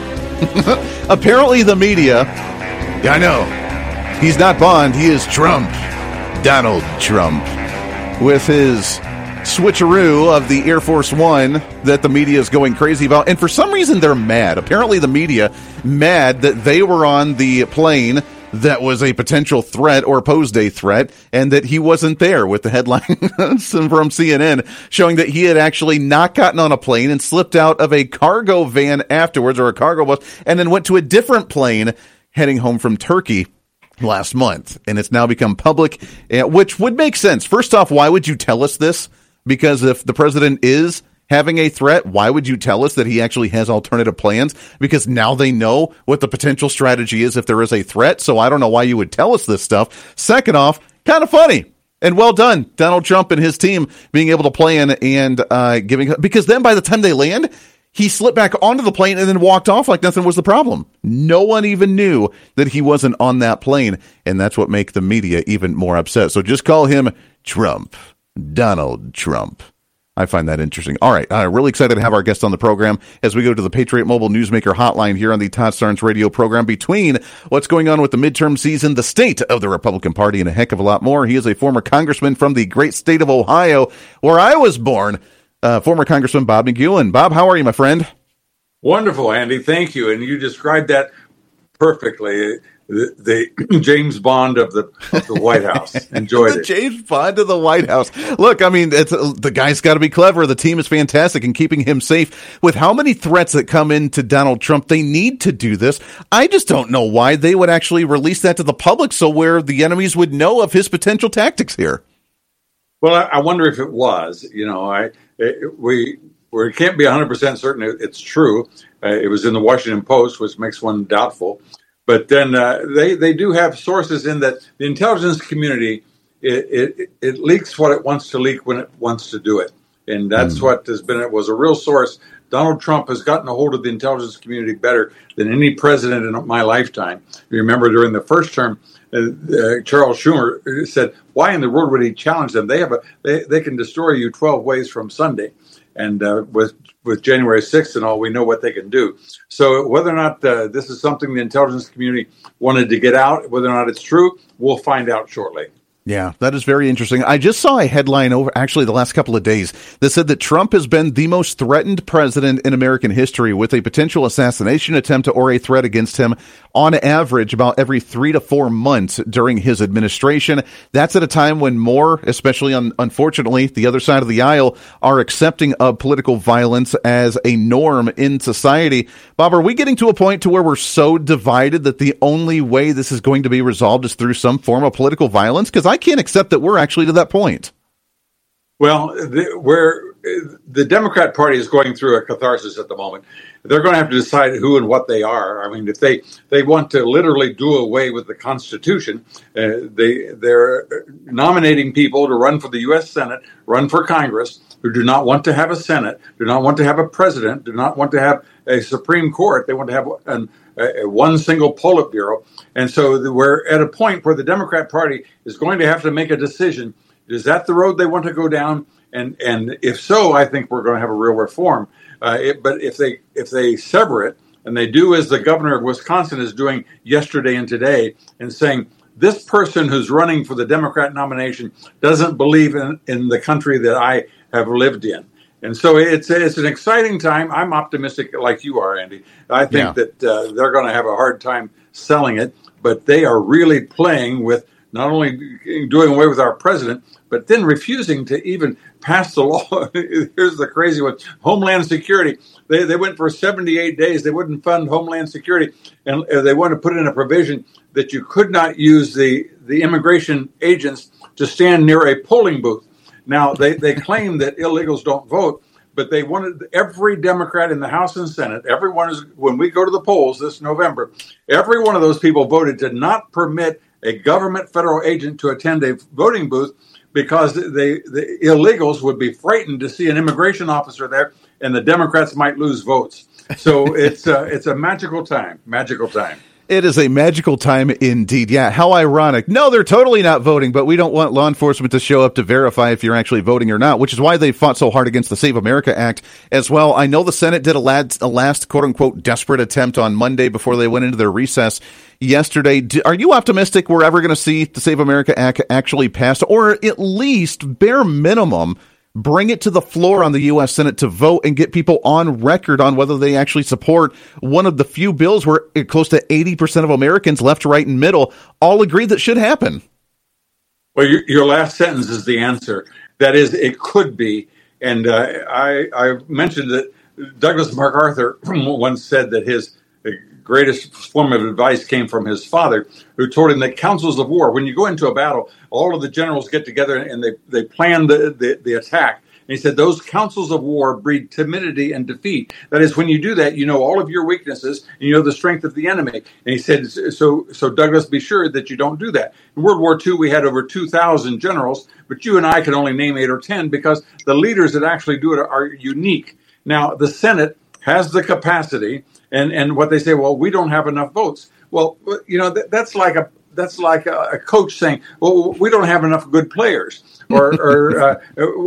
Apparently the media, yeah, I know, he's not Bond, he is Trump. Donald Trump. With his switcheroo of the Air Force One that the media is going crazy about. And for some reason, they're mad. Apparently, the media mad that they were on the plane that was a potential threat or posed a threat, and that he wasn't there, with the headline from C N N showing that he had actually not gotten on a plane and slipped out of a cargo van afterwards, or a cargo bus, and then went to a different plane heading home from Turkey last month. And it's now become public, which would make sense. First off, why would you tell us this? Because if the president is having a threat, why would you tell us that he actually has alternative plans? Because now they know what the potential strategy is if there is a threat. So I don't know why you would tell us this stuff. Second off, kind of funny. And well done, Donald Trump and his team being able to plan and uh, giving, because then by the time they land, he slipped back onto the plane and then walked off like nothing was the problem. No one even knew that he wasn't on that plane. And that's what makes the media even more upset. So just call him Trump. Donald Trump. I find that interesting. All right. I'm uh, really excited to have our guest on the program as we go to the Patriot Mobile Newsmaker hotline here on the Todd Starnes radio program. Between what's going on with the midterm season, the state of the Republican Party, and a heck of a lot more. He is a former congressman from the great state of Ohio, where I was born. Uh, former Congressman Bob McEwen. Bob, how are you, my friend? Wonderful, Andy. Thank you. And you described that perfectly. The, the James Bond of the of the White House. Enjoyed the it. James Bond of the White House. Look, I mean, it's, the guy's got to be clever. The team is fantastic in keeping him safe. With how many threats that come into Donald Trump, they need to do this. I just don't know why they would actually release that to the public, so where the enemies would know of his potential tactics here. Well, I, I wonder if it was. You know, I it, we we can't be one hundred percent certain it, it's true. Uh, it was in the Washington Post, which makes one doubtful. But then uh, they, they do have sources in that the intelligence community, it, it it leaks what it wants to leak when it wants to do it. And that's mm. what has been, it was a real source. Donald Trump has gotten a hold of the intelligence community better than any president in my lifetime. You remember during the first term, uh, uh, Charles Schumer said, why in the world would he challenge them? They have a they, they can destroy you twelve ways from Sunday. And uh, with with January sixth and all, we know what they can do. So whether or not uh, this is something the intelligence community wanted to get out, whether or not it's true, we'll find out shortly. Yeah, that is very interesting. I just saw a headline over actually the last couple of days that said that Trump has been the most threatened president in American history, with a potential assassination attempt or a threat against him on average about every three to four months during his administration. That's at a time when more, especially on, unfortunately, the other side of the aisle, are accepting of political violence as a norm in society. Bob, are we getting to a point to where we're so divided that the only way this is going to be resolved is through some form of political violence? Because I can't accept that we're actually to that point. Well, the, where the Democrat Party is going through a catharsis at the moment. They're going to have to decide who and what they are. I mean, if they, they want to literally do away with the Constitution, uh, they, they're nominating people to run for the U S Senate, run for Congress, who do not want to have a Senate, do not want to have a president, do not want to have a Supreme Court. They want to have an, a, a one single Politburo. And so we're at a point where the Democrat Party is going to have to make a decision. Is that the road they want to go down? And and if so, I think we're going to have a real reform. Uh, it, but if they if they sever it, and they do as the governor of Wisconsin is doing yesterday and today, and saying, this person who's running for the Democrat nomination doesn't believe in, in the country that I have lived in. And so it's it's an exciting time. I'm optimistic like you are, Andy. I think Yeah. that uh, they're going to have a hard time selling it, but they are really playing with not only doing away with our president, but then refusing to even pass the law. Here's the crazy one. Homeland Security. They they went for seventy-eight days. They wouldn't fund Homeland Security. And they want to put in a provision that you could not use the, the immigration agents to stand near a polling booth. Now, they, they claim that illegals don't vote, but they wanted every Democrat in the House and Senate, everyone is, when we go to the polls this November, every one of those people voted to not permit a government federal agent to attend a voting booth because they, the illegals would be frightened to see an immigration officer there, and the Democrats might lose votes. So it's uh, it's a magical time, magical time. It is a magical time indeed. Yeah, how ironic. No, they're totally not voting, but we don't want law enforcement to show up to verify if you're actually voting or not, which is why they fought so hard against the Save America Act as well. I know the Senate did a last, a last quote-unquote desperate attempt on Monday before they went into their recess yesterday. Are you optimistic we're ever going to see the Save America Act actually passed, or at least, bare minimum, bring it to the floor on the U S Senate to vote and get people on record on whether they actually support one of the few bills where close to eighty percent of Americans, left, right, and middle, all agree that should happen? Well, your, your last sentence is the answer. That is, it could be. And uh, I, I mentioned that Douglas MacArthur once said that his greatest form of advice came from his father, who told him that councils of war, when you go into a battle, all of the generals get together and they, they plan the, the, the attack. And he said those councils of war breed timidity and defeat. That is, when you do that, you know all of your weaknesses and you know the strength of the enemy. And he said, so, so Douglas, be sure that you don't do that. In World War Two, we had over two thousand generals, but you and I can only name eight or ten because the leaders that actually do it are, are unique. Now, the Senate has the capacity, and, and what they say, well, we don't have enough votes. Well, you know, that, that's like a that's like a, a coach saying, well, we don't have enough good players. Or, or uh,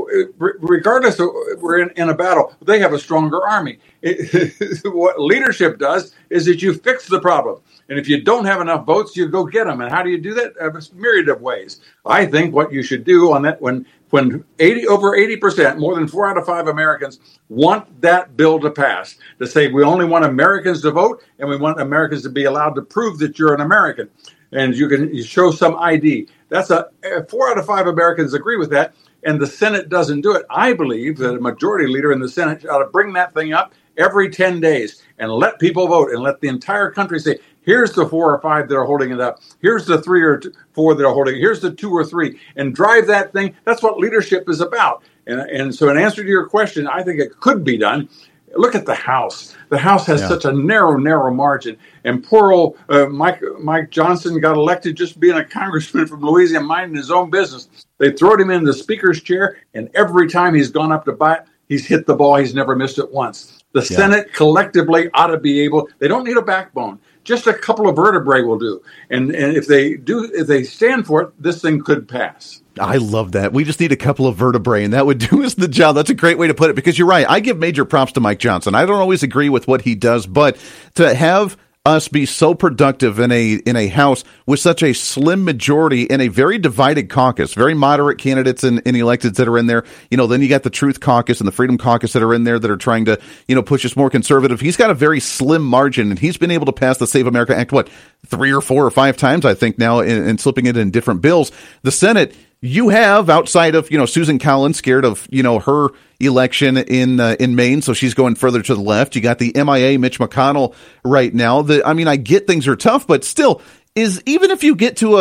regardless of we're in, in a battle, they have a stronger army. It, what leadership does is that you fix the problem. And if you don't have enough votes, you go get them. And how do you do that? Uh, a myriad of ways. I think what you should do on that, when when eighty over eighty percent, more than four out of five Americans want that bill to pass, to say we only want Americans to vote and we want Americans to be allowed to prove that you're an American. And you can you show some I D. That's a four out of five Americans agree with that, and the Senate doesn't do it. I believe that a majority leader in the Senate ought to bring that thing up every ten days and let people vote and let the entire country say, here's the four or five that are holding it up. Here's the three or two, four that are holding it. Here's the two or three, and drive that thing. That's what leadership is about. And, and so in answer to your question, I think it could be done. Look at the House. The House has yeah. such a narrow, narrow margin. And poor old uh, Mike Mike Johnson got elected just being a congressman from Louisiana, minding his own business. They throwed him in the speaker's chair, and every time he's gone up to bat, he's hit the ball. He's never missed it once. The yeah. Senate collectively ought to be able, they don't need a backbone. Just a couple of vertebrae will do. And and if they do, if they stand for it, this thing could pass. I love that. We just need a couple of vertebrae, and that would do us the job. That's a great way to put it, because you're right. I give major props to Mike Johnson. I don't always agree with what he does, but to have us be so productive in a in a House with such a slim majority in a very divided caucus, very moderate candidates and, and electeds that are in there. You know, then you got the Truth Caucus and the Freedom Caucus that are in there that are trying to, you know, push us more conservative. He's got a very slim margin, and he's been able to pass the Save America Act, what, three or four or five times, I think, now, and, and slipping it in different bills. The Senate, you have, outside of, you know, Susan Collins, scared of, you know, her election in uh, in Maine, so she's going further to the left. You got the M I A, Mitch McConnell, right now. The, I mean, I get things are tough, but still, is even if you get to a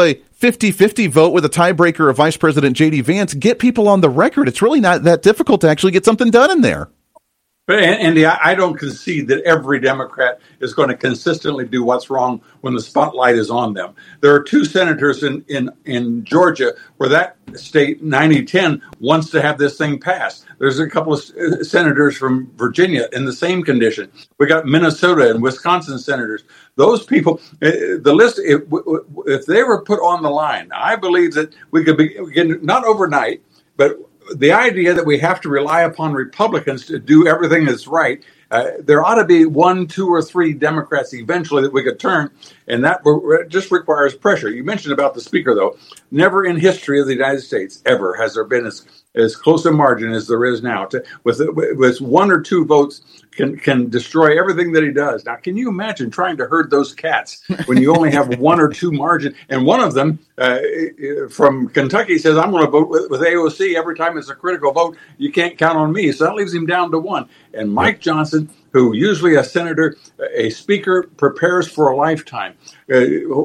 fifty-fifty vote with a tiebreaker of Vice President J D Vance, get people on the record. It's really not that difficult to actually get something done in there. But Andy, I don't concede that every Democrat is going to consistently do what's wrong when the spotlight is on them. There are two senators in, in, in Georgia where that state, ninety ten, wants to have this thing passed. There's a couple of senators from Virginia in the same condition. We got Minnesota and Wisconsin senators. Those people, the list, if, if they were put on the line, I believe that we could be, not overnight, but the idea that we have to rely upon Republicans to do everything that's right, uh, there ought to be one, two, or three Democrats eventually that we could turn, and that re- just requires pressure. You mentioned about the Speaker, though. Never in history of the United States, ever, has there been as, as close a margin as there is now. To, with, with one or two votes can, can destroy everything that he does. Now, can you imagine trying to herd those cats when you only have one or two margin? And one of them uh, from Kentucky says, I'm going to vote with, with A O C every time it's a critical vote. You can't count on me. So that leaves him down to one. And Mike Johnson, who usually a senator, a speaker, prepares for a lifetime. Uh,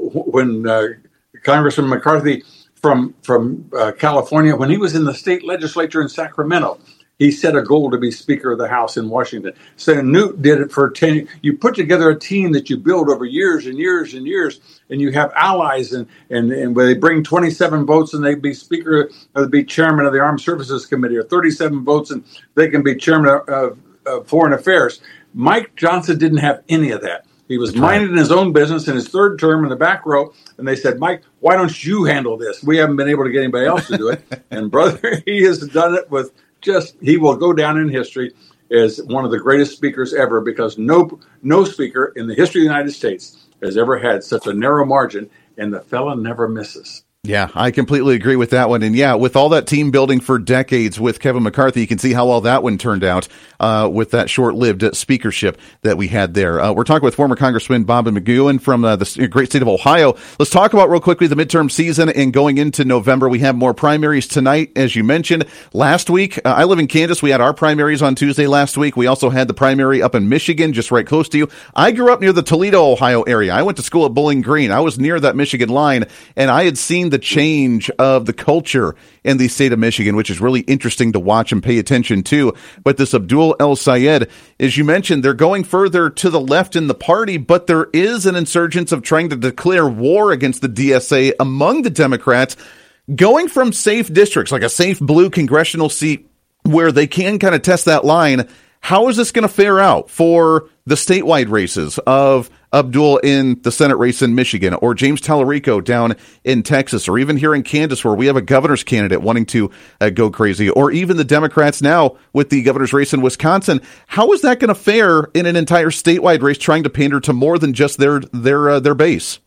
when uh, Congressman McCarthy from, from uh, California, when he was in the state legislature in Sacramento, he set a goal to be Speaker of the House in Washington. Senator Newt did it for ten years. You put together a team that you build over years and years and years, and you have allies, and, and, and where they bring twenty-seven votes and they be Speaker, or they be Chairman of the Armed Services Committee, or thirty-seven votes and they can be Chairman of, of, of Foreign Affairs. Mike Johnson didn't have any of that. He was minding his own business in his third term in the back row, and they said, Mike, why don't you handle this? We haven't been able to get anybody else to do it. And, brother, he has done it with just, he will go down in history as one of the greatest speakers ever, because no no speaker in the history of the United States has ever had such a narrow margin, and the fella never misses. Yeah, I completely agree with that one. And yeah, with all that team building for decades with Kevin McCarthy, you can see how well that one turned out uh, with that short-lived speakership that we had there. Uh, we're talking with former Congressman Bob McEwen from uh, the great state of Ohio. Let's talk about real quickly the midterm season and going into November. We have more primaries tonight, as you mentioned. Last week, uh, I live in Kansas. We had our primaries on Tuesday last week. We also had the primary up in Michigan, just right close to you. I grew up near the Toledo, Ohio area. I went to school at Bowling Green. I was near that Michigan line, and I had seen the change of the culture in the state of Michigan, which is really interesting to watch and pay attention to. But this Abdul El-Sayed, as you mentioned, they're going further to the left in the party, but there is an insurgence of trying to declare war against the D S A among the Democrats, going from safe districts, like a safe blue congressional seat where they can kind of test that line. How is this going to fare out for the statewide races of Abdul in the Senate race in Michigan, or James Tallarico down in Texas, or even here in Kansas where we have a governor's candidate wanting to uh, go crazy, or even the Democrats now with the governor's race in Wisconsin? How is that going to fare in an entire statewide race trying to pander to more than just their their uh, their base?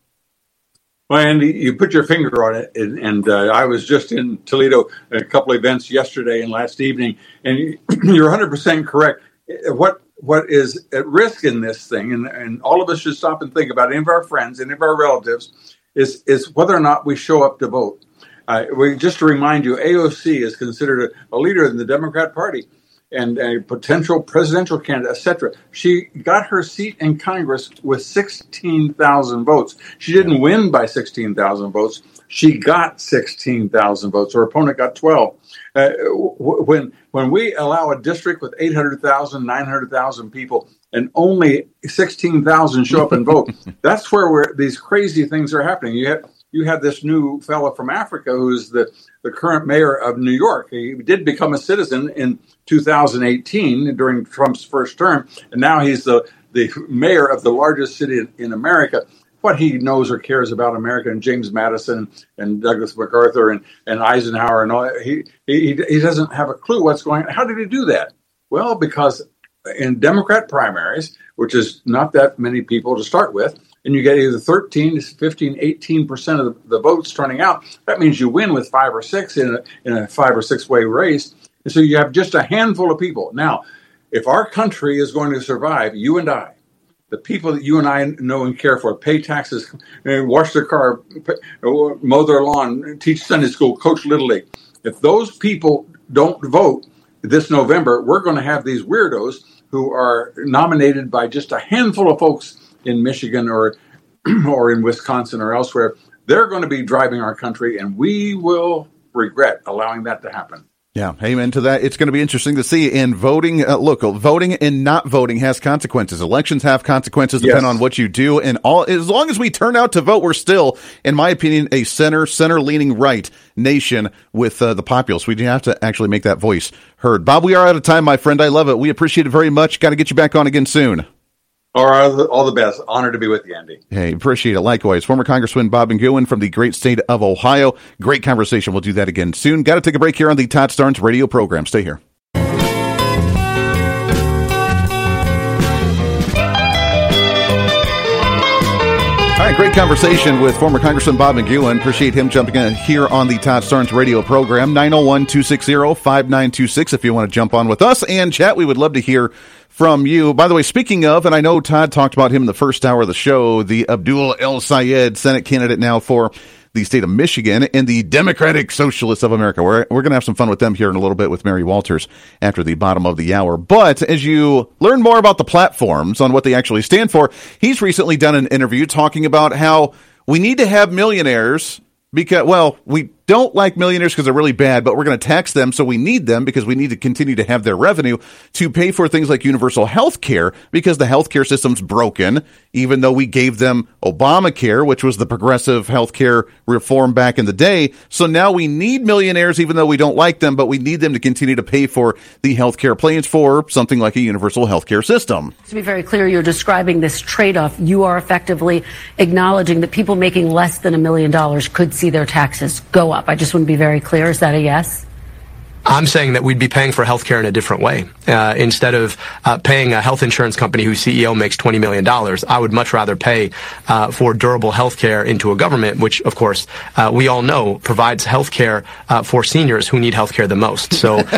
Well, Andy, you put your finger on it, and, and uh, I was just in Toledo at a couple of events yesterday and last evening, and you're one hundred percent correct. What what is at risk in this thing, and, and all of us should stop and think about any of our friends, any of our relatives, is is whether or not we show up to vote. Uh, we, just to remind you, A O C is considered a, a leader in the Democrat Party and a potential presidential candidate, et cetera. She got her seat in Congress with sixteen thousand votes. She didn't win by sixteen thousand votes. She got sixteen thousand votes. Her opponent got twelve. Uh, when when we allow a district with eight hundred thousand, nine hundred thousand people, and only sixteen thousand show up and vote, that's where we're, these crazy things are happening. You have you have this new fellow from Africa who's the, the current mayor of New York. He did become a citizen in two thousand eighteen during Trump's first term, and now he's the, the mayor of the largest city in, in America. What he knows or cares about America, and James Madison and Douglas MacArthur and, and Eisenhower and all that, he, he he doesn't have a clue what's going on. How did he do that? Well, because in Democrat primaries, which is not that many people to start with, and you get either thirteen, fifteen, eighteen percent of the, the votes turning out, that means you win with five or six in a, in a five or six way race. And so you have just a handful of people. Now, if our country is going to survive, you and I, the people that you and I know and care for, pay taxes, wash their car, mow their lawn, teach Sunday school, coach Little League. If those people don't vote this November, we're going to have these weirdos who are nominated by just a handful of folks in Michigan or or in Wisconsin or elsewhere they're going to be driving our country, and we will regret allowing that to happen. Yeah, amen to that. It's going to be interesting to see. In voting, uh, look, voting and not voting has consequences. Elections have consequences depending Yes. on what you do. And all, as long as we turn out to vote, we're still, in my opinion, a center, center-leaning right nation with uh, the populace. We have to actually make that voice heard. Bob, we are out of time, my friend. I love it. We appreciate it very much. Got to get you back on again soon. All right, all the best. Honored to be with you, Andy. Hey, appreciate it. Likewise. Former Congressman Bob McGowan from the great state of Ohio. Great conversation. We'll do that again soon. Got to take a break here on the Todd Starnes radio program. Stay here. All right, great conversation with former Congressman Bob McGowan. Appreciate him jumping in here on the Todd Starnes radio program. nine oh one, two six zero, five nine two six if you want to jump on with us and chat. We would love to hear from you. By the way, speaking of, and I know Todd talked about him in the first hour of the show, the Abdul El-Sayed, Senate candidate now for the state of Michigan, and the Democratic Socialists of America. We're, we're going to have some fun with them here in a little bit with Mary Walters after the bottom of the hour. But as you learn more about the platforms on what they actually stand for, he's recently done an interview talking about how we need to have millionaires because, well, we don't like millionaires because they're really bad, but we're going to tax them, so we need them because we need to continue to have their revenue to pay for things like universal health care because the health care system's broken, even though we gave them Obamacare, which was the progressive health care reform back in the day. So now we need millionaires, even though we don't like them, but we need them to continue to pay for the health care plans for something like a universal health care system. To be very clear, you're describing this trade-off. You are effectively acknowledging that people making less than a million dollars could see their taxes go up. I just want to be very clear. Is that a yes? I'm saying that we'd be paying for health care in a different way. Uh, instead of uh, paying a health insurance company whose C E O makes twenty million dollars, I would much rather pay uh, for durable health care into a government, which, of course, uh, we all know provides health care uh, for seniors who need health care the most. So, all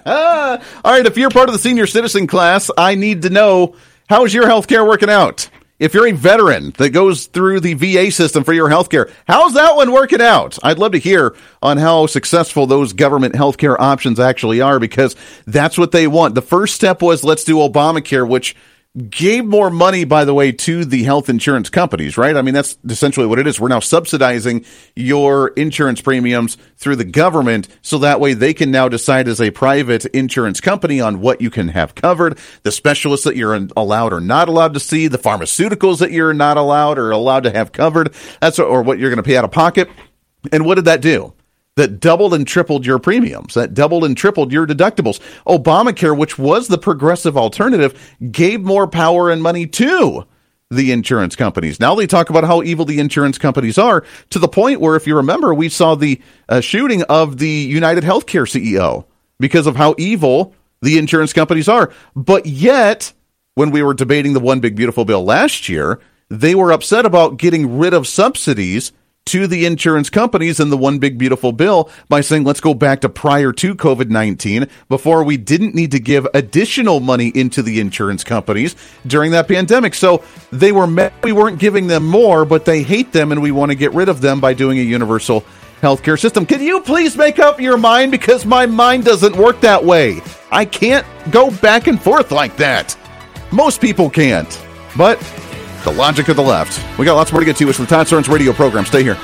right, if you're part of the senior citizen class, I need to know, how's your health care working out? If you're a veteran that goes through the V A system for your health care, how's that one working out? I'd love to hear on how successful those government health care options actually are, because that's what they want. The first step was, let's do Obamacare, which gave more money, by the way, to the health insurance companies, right? I mean, that's essentially what it is. We're now subsidizing your insurance premiums through the government, so that way they can now decide as a private insurance company on what you can have covered, the specialists that you're allowed or not allowed to see, the pharmaceuticals that you're not allowed or allowed to have covered, that's or what you're going to pay out of pocket. And what did that do? That doubled and tripled your premiums, that doubled and tripled your deductibles. Obamacare, which was the progressive alternative, gave more power and money to the insurance companies. Now they talk about how evil the insurance companies are, to the point where, if you remember, we saw the uh, shooting of the United Healthcare C E O because of how evil the insurance companies are. But yet, when we were debating the One Big Beautiful Bill last year, they were upset about getting rid of subsidies to the insurance companies in the One Big Beautiful Bill by saying, let's go back to prior to COVID nineteen, before we didn't need to give additional money into the insurance companies during that pandemic. So they were mad we weren't giving them more, but they hate them and we want to get rid of them by doing a universal healthcare system. Can you please make up your mind? Because my mind doesn't work that way. I can't go back and forth like that. Most people can't. But the logic of the left. We got lots more to get to. It's the Todd Starnes radio program. Stay here.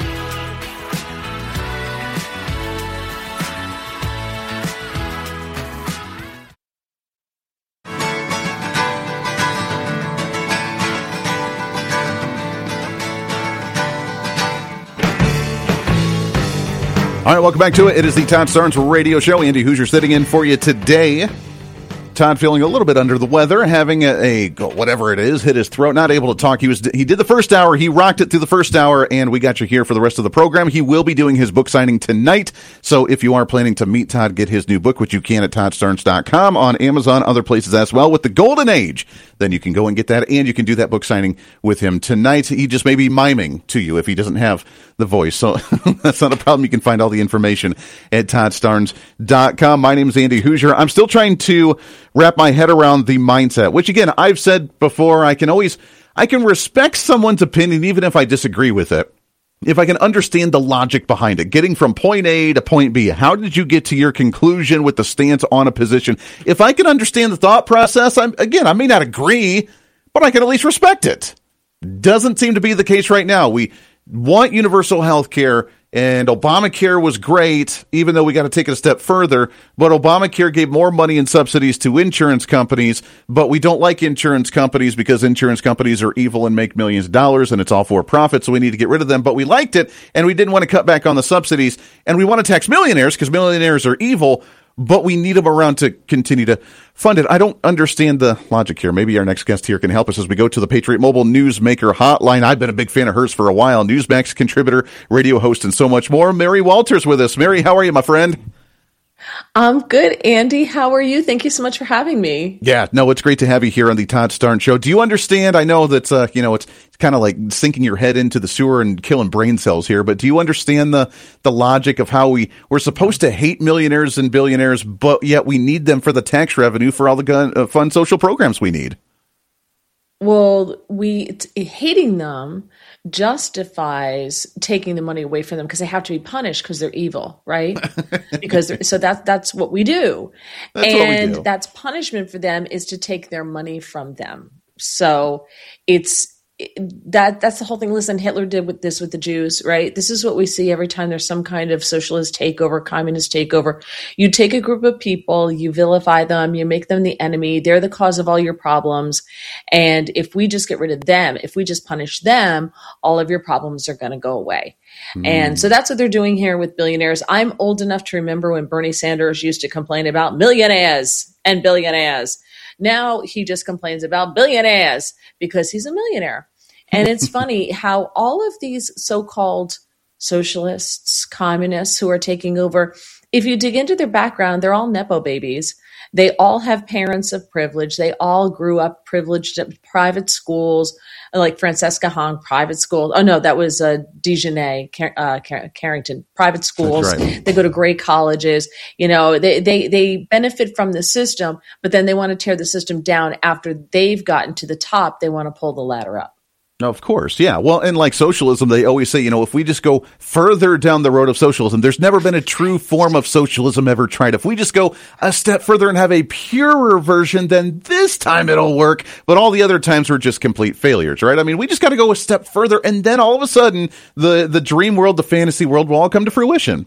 All right, welcome back to it. It is the Todd Starnes radio show. Andy Hoosier sitting in for you today. Todd feeling a little bit under the weather, having a, a whatever it is hit his throat, not able to talk. He was he did the first hour, he rocked it through the first hour, and we got you here for the rest of the program. He will be doing his book signing tonight, so if you are planning to meet Todd, get his new book, which you can at todd starnes dot com, on Amazon, other places as well, with The Golden Age. Then you can go and get that, and you can do that book signing with him tonight. He just may be miming to you if he doesn't have the voice, so that's not a problem. You can find all the information at todd starnes dot com. My name is Andy Hoosier. I'm still trying to wrap my head around the mindset, which, again, I've said before, I can always, I can respect someone's opinion even if I disagree with it, if I can understand the logic behind it, getting from point A to point B. How did you get to your conclusion with the stance on a position? If I can understand the thought process, I'm, again, I may not agree, but I can at least respect it. Doesn't seem to be the case right now. We want universal health care. And Obamacare was great, even though we got to take it a step further. But Obamacare gave more money and subsidies to insurance companies. But we don't like insurance companies because insurance companies are evil and make millions of dollars, and it's all for profit. So we need to get rid of them. But we liked it, and we didn't want to cut back on the subsidies. And we want to tax millionaires because millionaires are evil. But we need them around to continue to fund it. I don't understand the logic here. Maybe our next guest here can help us as we go to the Patriot Mobile Newsmaker hotline. I've been a big fan of hers for a while. Newsmax contributor, radio host, and so much more. Mary Walters with us. Mary, how are you, my friend? I'm good, Andy. How are you? Thank you so much for having me. Yeah, no, it's great to have you here on the Todd Starnes Show. Do you understand? I know that, uh, you know, it's, it's kind of like sinking your head into the sewer and killing brain cells here, but do you understand the, the logic of how we, we're supposed to hate millionaires and billionaires, but yet we need them for the tax revenue for all the gun, uh, fun social programs we need? Well, we t- hating them justifies taking the money away from them because they have to be punished because they're evil, right? because they're, so that's that's what we do, That's and what we do. that's punishment for them is to take their money from them. So it's that that's the whole thing. Listen, Hitler did with this with the Jews, right? This is what we see every time there's some kind of socialist takeover, communist takeover. You take a group of people, you vilify them, you make them the enemy. They're the cause of all your problems. And if we just get rid of them, if we just punish them, all of your problems are going to go away. Mm. And so that's what they're doing here with billionaires. I'm old enough to remember when Bernie Sanders used to complain about millionaires and billionaires. Now he just complains about billionaires because he's a millionaire. And it's funny how all of these so-called socialists, communists who are taking over, if you dig into their background, they're all Nepo babies. They all have parents of privilege. They all grew up privileged at private schools, like Francesca Hong, private school. Oh, no, that was uh, Dijonay, uh, Carrington, private schools. Right. They go to great colleges. You know, they, they, they benefit from the system, but then they want to tear the system down after they've gotten to the top. They want to pull the ladder up. No, of course. Yeah. Well, and like socialism, they always say, you know, if we just go further down the road of socialism, there's never been a true form of socialism ever tried. If we just go a step further and have a purer version, then this time it'll work. But all the other times were just complete failures, right? I mean, we just got to go a step further. And then all of a sudden, the, the dream world, the fantasy world will all come to fruition.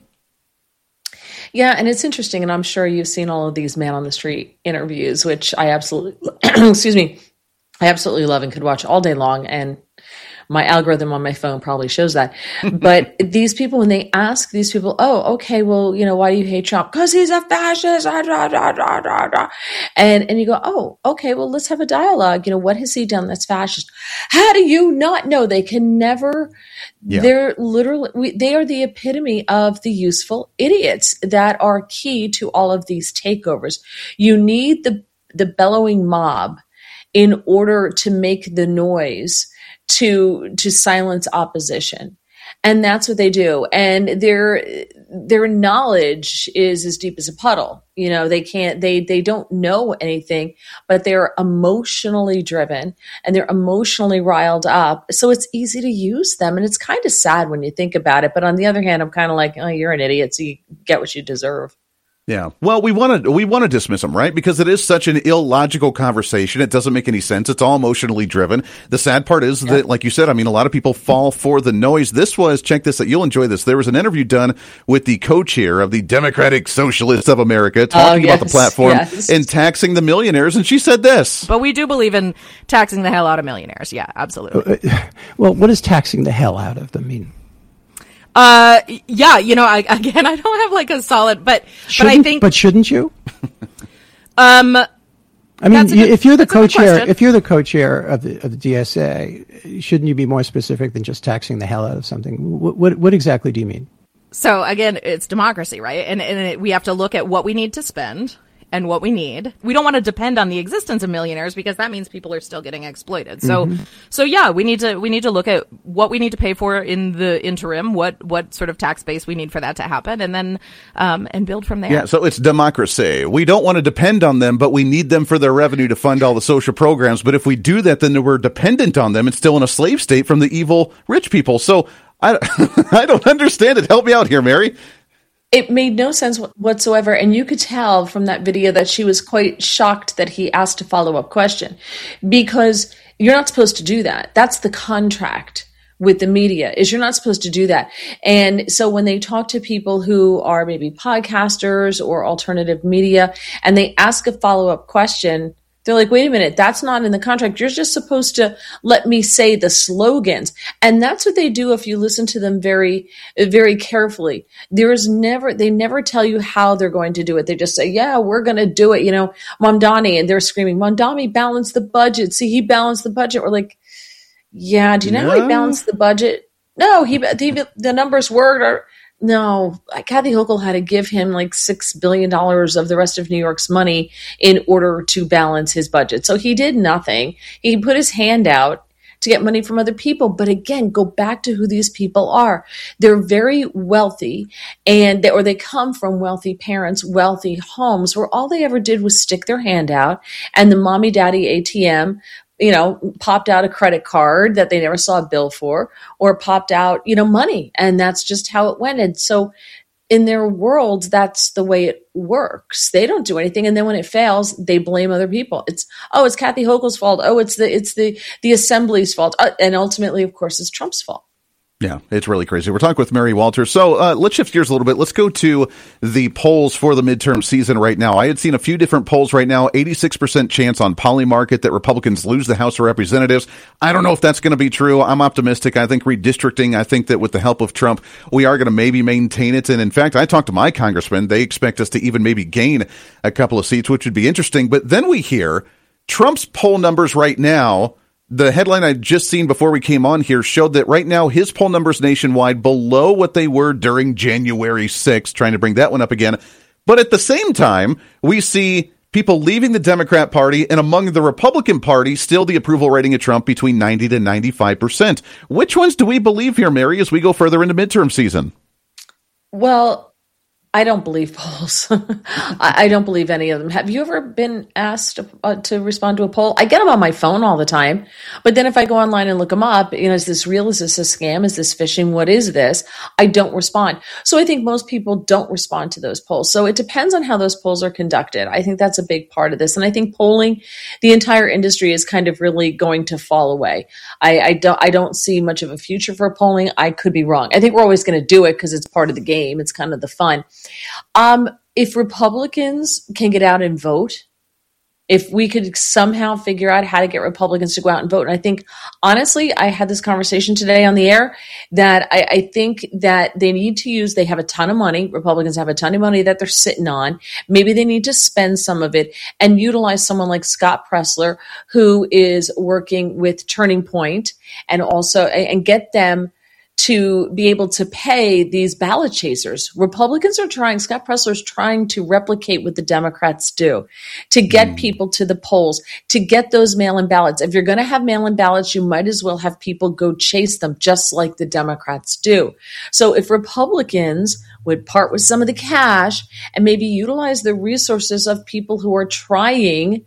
Yeah, and it's interesting. And I'm sure you've seen all of these man on the street interviews, which I absolutely, excuse me, I absolutely love and could watch all day long, and my algorithm on my phone probably shows that. But these people, when they ask these people, oh, okay, well, you know, why do you hate Trump? Because he's a fascist. Ah, da, da, da, da, da. And and you go, oh, okay, well, let's have a dialogue. You know, what has he done that's fascist? How do you not know? They can never. Yeah. They're literally, we, they are the epitome of the useful idiots that are key to all of these takeovers. You need the the bellowing mob in order to make the noise to to silence opposition. And that's what they do. And their their knowledge is as deep as a puddle. You know, they can't they they don't know anything, but they're emotionally driven and they're emotionally riled up. So it's easy to use them. And it's kind of sad when you think about it. But on the other hand, I'm kind of like, oh, you're an idiot, so you get what you deserve. Yeah. Well, we want to we want to dismiss them, right? Because it is such an illogical conversation. It doesn't make any sense. It's all emotionally driven. The sad part is yeah. that, like you said, I mean, a lot of people fall for the noise. This was, check this out, you'll enjoy this. There was an interview done with the co-chair of the Democratic Socialists of America talking oh, yes. about the platform yes. and taxing the millionaires. And she said this. But we do believe in taxing the hell out of millionaires. Yeah, absolutely. Well, what does taxing the hell out of them mean? Uh, yeah, you know, I, again, I don't have like a solid, but, shouldn't, but I think, but shouldn't you? um, I mean, good, if you're the co-chair, if you're the co-chair of the of the D S A, shouldn't you be more specific than just taxing the hell out of something? What what, what exactly do you mean? So again, it's democracy, right? And and it, we have to look at what we need to spend and what we need. We don't want to depend on the existence of millionaires because that means people are still getting exploited. So, mm-hmm. so yeah, we need to, we need to look at what we need to pay for in the interim, what, what sort of tax base we need for that to happen, and then, um, and build from there. Yeah. So it's democracy. We don't want to depend on them, but we need them for their revenue to fund all the social programs. But if we do that, then we're dependent on them and still in a slave state from the evil rich people. So I, I don't understand it. Help me out here, Mary. It made no sense whatsoever, and you could tell from that video that she was quite shocked that he asked a follow-up question, because you're not supposed to do that. That's the contract with the media is you're not supposed to do that. And so when they talk to people who are maybe podcasters or alternative media and they ask a follow-up question, they're like, wait a minute, that's not in the contract. You're just supposed to let me say the slogans. And that's what they do if you listen to them very, very carefully. There is never, they never tell you how they're going to do it. They just say, yeah, we're going to do it. You know, Mamdani, and they're screaming, Mamdani balanced the budget. See, he balanced the budget. We're like, yeah, do you know yeah. how he balanced the budget? No, he, he the numbers were, or, no, Kathy Hochul had to give him like six billion dollars of the rest of New York's money in order to balance his budget. So he did nothing. He put his hand out to get money from other people. But again, go back to who these people are. They're very wealthy, and they, or they come from wealthy parents, wealthy homes where all they ever did was stick their hand out, and the mommy daddy A T M, you know, popped out a credit card that they never saw a bill for, or popped out, you know, money. And that's just how it went. And so in their world, that's the way it works. They don't do anything. And then when it fails, they blame other people. It's, oh, it's Kathy Hochul's fault. Oh, it's the, it's the, the assembly's fault. Uh, and ultimately, of course, it's Trump's fault. Yeah, it's really crazy. We're talking with Mary Walters. So uh, let's shift gears a little bit. Let's go to the polls for the midterm season right now. I had seen a few different polls right now. eighty-six percent chance on Polymarket that Republicans lose the House of Representatives. I don't know if that's going to be true. I'm optimistic. I think redistricting, I think that with the help of Trump, we are going to maybe maintain it. And in fact, I talked to my congressman. They expect us to even maybe gain a couple of seats, which would be interesting. But then we hear Trump's poll numbers right now. The headline I'd just seen before we came on here showed that right now his poll numbers nationwide below what they were during January sixth, trying to bring that one up again. But at the same time, we see people leaving the Democrat Party, and among the Republican Party, still the approval rating of Trump between ninety to ninety-five percent. Which ones do we believe here, Mary, as we go further into midterm season? Well, I don't believe polls. I, I don't believe any of them. Have you ever been asked uh, to respond to a poll? I get them on my phone all the time. But then if I go online and look them up, you know, is this real? Is this a scam? Is this phishing? What is this? I don't respond. So I think most people don't respond to those polls. So it depends on how those polls are conducted. I think that's a big part of this. And I think polling, the entire industry is kind of really going to fall away. I, I don't, I don't see much of a future for polling. I could be wrong. I think we're always going to do it because it's part of the game. It's kind of the fun. Um, if Republicans can get out and vote, if we could somehow figure out how to get Republicans to go out and vote, and I think, honestly, I had this conversation today on the air, that I, I think that they need to use, they have a ton of money, Republicans have a ton of money that they're sitting on, maybe they need to spend some of it and utilize someone like Scott Presler, who is working with Turning Point, and also, and get them to be able to pay these ballot chasers. Republicans are trying, Scott Presler is trying to replicate what the Democrats do, to get mm. people to the polls, to get those mail-in ballots. If you're going to have mail-in ballots, you might as well have people go chase them, just like the Democrats do. So if Republicans would part with some of the cash and maybe utilize the resources of people who are trying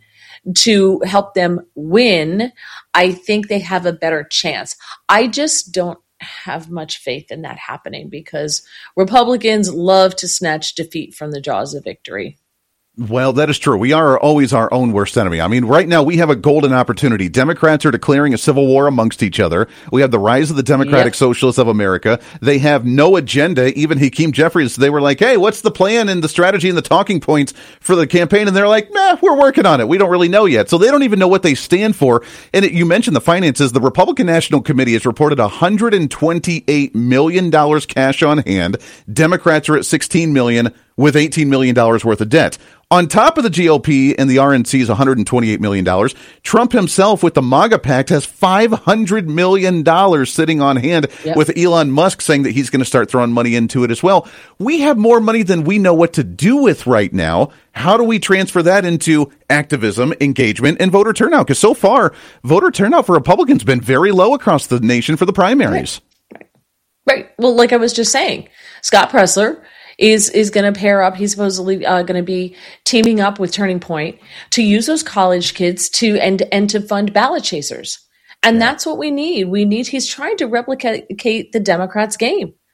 to help them win, I think they have a better chance. I just don't have much faith in that happening, because Republicans love to snatch defeat from the jaws of victory. Well, that is true. We are always our own worst enemy. I mean, right now we have a golden opportunity. Democrats are declaring a civil war amongst each other. We have the rise of the Democratic yep. Socialists of America. They have no agenda. Even Hakeem Jeffries, they were like, hey, what's the plan and the strategy and the talking points for the campaign? And they're like, nah, we're working on it. We don't really know yet. So they don't even know what they stand for. And it, you mentioned the finances. The Republican National Committee has reported one hundred twenty-eight million dollars cash on hand. Democrats are at sixteen million dollars with eighteen million dollars worth of debt. On top of the G O P and the R N C's one hundred twenty-eight million dollars, Trump himself with the MAGA Pact has five hundred million dollars sitting on hand, yep. with Elon Musk saying that he's going to start throwing money into it as well. We have more money than we know what to do with right now. How do we transfer that into activism, engagement, and voter turnout? Because so far, voter turnout for Republicans has been very low across the nation for the primaries. Right. right. Well, like I was just saying, Scott Presler is is going to pair up. He's supposedly uh, going to be teaming up with Turning Point to use those college kids to and and to fund ballot chasers. And that's what we need. We need. He's trying to replicate the Democrats' game.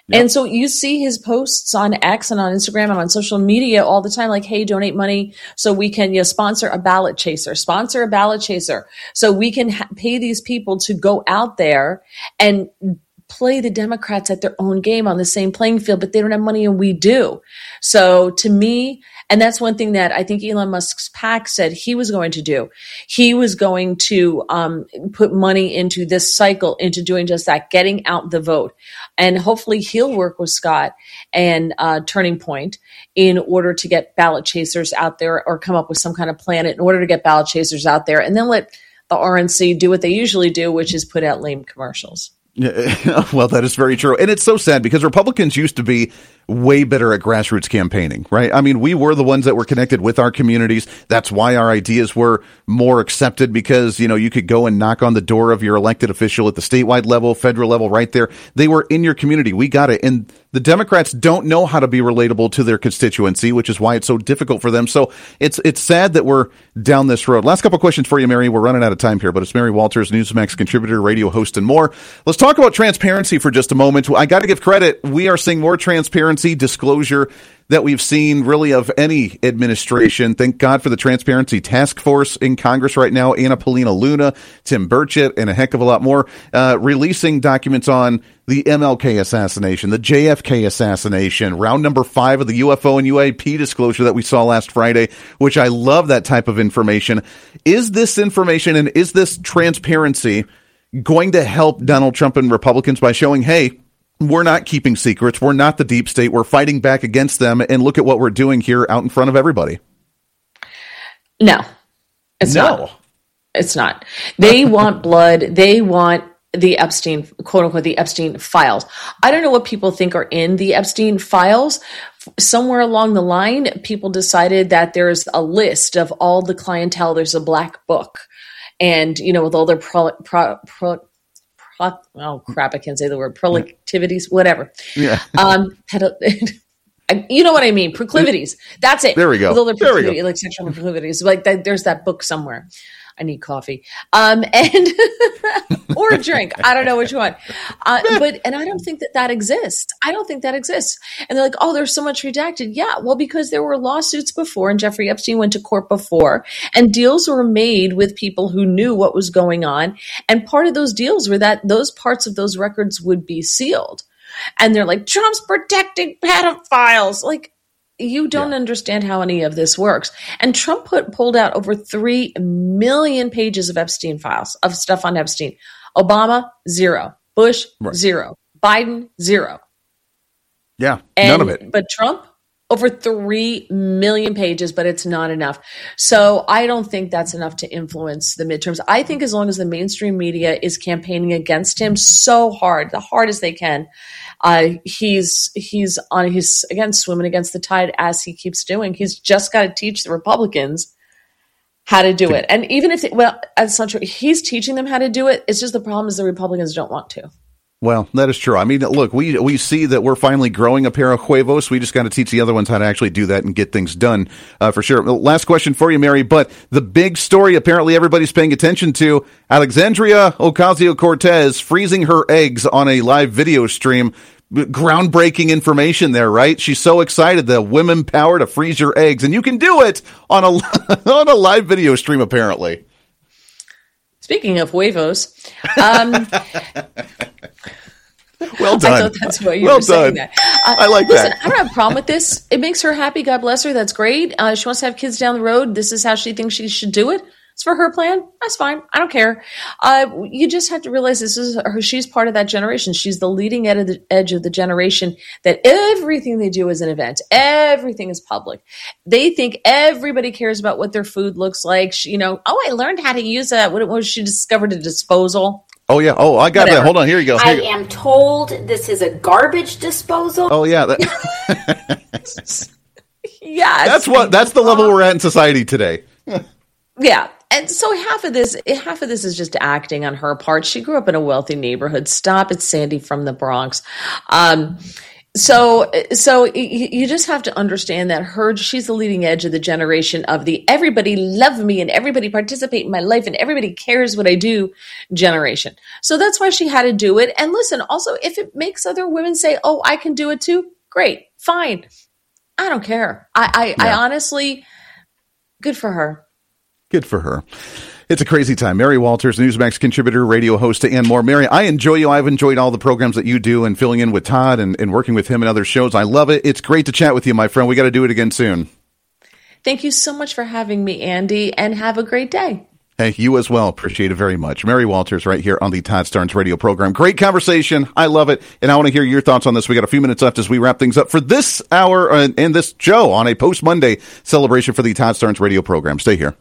Yep. And so you see his posts on X and on Instagram and on social media all the time, like, hey, donate money so we can you know, sponsor a ballot chaser, sponsor a ballot chaser. So we can ha- pay these people to go out there and play the Democrats at their own game on the same playing field, but they don't have money and we do. So to me, and that's one thing that I think Elon Musk's PAC said he was going to do. He was going to um, put money into this cycle, into doing just that, getting out the vote. And hopefully he'll work with Scott and uh, Turning Point in order to get ballot chasers out there or come up with some kind of plan in order to get ballot chasers out there and then let the R N C do what they usually do, which is put out lame commercials. Yeah, well, that is very true. And it's so sad because Republicans used to be way better at grassroots campaigning, right? I mean, we were the ones that were connected with our communities. That's why our ideas were more accepted because, you know, you could go and knock on the door of your elected official at the statewide level, federal level, right there. They were in your community. We got it. And the Democrats don't know how to be relatable to their constituency, which is why it's so difficult for them. So it's it's sad that we're down this road. Last couple of questions for you, Mary. We're running out of time here, but it's Mary Walters, Newsmax contributor, radio host, and more. Let's talk about transparency for just a moment. I got to give credit. We are seeing more transparency, disclosure that we've seen really of any administration. Thank God for the Transparency Task Force in Congress right now. Anna Paulina Luna, Tim Burchett, and a heck of a lot more, uh, releasing documents on the M L K assassination, the J F K assassination, round number five of the U F O and U A P disclosure that we saw last Friday, which I love that type of information. Is this information and is this transparency going to help Donald Trump and Republicans by showing, hey, we're not keeping secrets. We're not the deep state. We're fighting back against them. And look at what we're doing here out in front of everybody. No, it's no. not. It's not. They want blood. They want the Epstein, quote unquote, the Epstein files. I don't know what people think are in the Epstein files. Somewhere along the line, people decided that there's a list of all the clientele. There's a black book. And, you know, with all their pro, pro, pro oh crap, I can't say the word, proclivities, whatever. Yeah. Um, pedo- you know what I mean? Proclivities. That's it. There we go. With all their there we go. Like sexual proclivities. Like that, there's that book somewhere. I need coffee. Um, and, or a drink. I don't know which one. Uh, but, and I don't think that that exists. I don't think that exists. And they're like, oh, there's so much redacted. Yeah. Well, because there were lawsuits before and Jeffrey Epstein went to court before and deals were made with people who knew what was going on. And part of those deals were that those parts of those records would be sealed. And they're like, Trump's protecting pedophiles. Like, you don't yeah. understand how any of this works. And Trump put pulled out over three million pages of Epstein files, of stuff on Epstein. Obama, zero. Bush, right. zero. Biden, zero. Yeah, and, none of it. But Trump, over three million pages, but it's not enough. So I don't think that's enough to influence the midterms. I think as long as the mainstream media is campaigning against him so hard, the hardest they can, uh, he's he's on he's again swimming against the tide as he keeps doing. He's just got to teach the Republicans how to do it. And even if, they, well, that's not true. He's teaching them how to do it. It's just the problem is the Republicans don't want to. Well, that is true. I mean, look, we we see that we're finally growing a pair of huevos. We just got to teach the other ones how to actually do that and get things done, uh, for sure. Last question for you, Mary, but the big story apparently everybody's paying attention to, Alexandria Ocasio-Cortez freezing her eggs on a live video stream. Groundbreaking information there, right? She's so excited, the women power to freeze your eggs, and you can do it on a, on a live video stream, apparently. Speaking of huevos, um, well done. I thought that's what you well were saying. Done. That. Uh, I like listen, that. I don't have a problem with this. It makes her happy. God bless her. That's great. Uh, she wants to have kids down the road. This is how she thinks she should do it. It's for her plan. That's fine. I don't care. Uh, you just have to realize this is her. She's part of that generation. She's the leading edge of the, edge of the generation that everything they do is an event. Everything is public. They think everybody cares about what their food looks like. She, you know, oh, I learned how to use that. What was she discovered a disposal? Oh, yeah. Oh, I got Whatever. that. Hold on. Here you go. Here I you go. am told this is a garbage disposal. Oh, yeah. That- yes. That's what, that's the level we're at in society today. Yeah. And so half of this, half of this is just acting on her part. She grew up in a wealthy neighborhood. Stop it, Sandy from the Bronx. Um, So, so you just have to understand that her, she's the leading edge of the generation of the everybody love me and everybody participate in my life and everybody cares what I do generation. So that's why she had to do it. And listen, also, if it makes other women say, oh, I can do it too, great, fine. I don't care. I, I, yeah. I honestly, good for her. Good for her. It's a crazy time. Mary Walters, Newsmax contributor, radio host, and more. Mary, I enjoy you. I've enjoyed all the programs that you do and filling in with Todd and, and working with him and other shows. I love it. It's great to chat with you, my friend. We got to do it again soon. Thank you so much for having me, Andy, and have a great day. Hey, you as well. Appreciate it very much. Mary Walters right here on the Todd Starnes radio program. Great conversation. I love it. And I want to hear your thoughts on this. We got a few minutes left as we wrap things up for this hour uh, and this show on a post-Monday celebration for the Todd Starnes radio program. Stay here.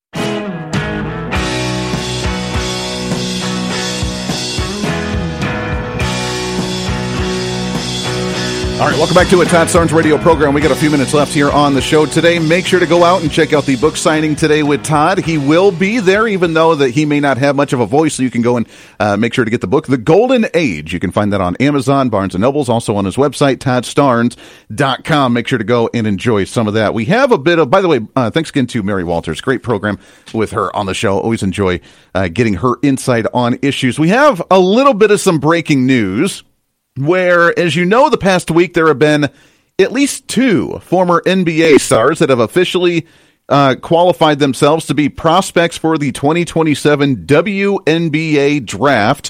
All right, welcome back to a Todd Starnes radio program. We got a few minutes left here on the show today. Make sure to go out and check out the book signing today with Todd. He will be there, even though that he may not have much of a voice, so you can go and uh, make sure to get the book, The Golden Age. You can find that on Amazon, Barnes and Nobles, also on his website, todd starnes dot com. Make sure to go and enjoy some of that. We have a bit of, by the way, uh, thanks again to Mary Walters. Great program with her on the show. Always enjoy uh, getting her insight on issues. We have a little bit of some breaking news, where, as you know, the past week there have been at least two former N B A stars that have officially uh, qualified themselves to be prospects for the twenty twenty-seven W N B A draft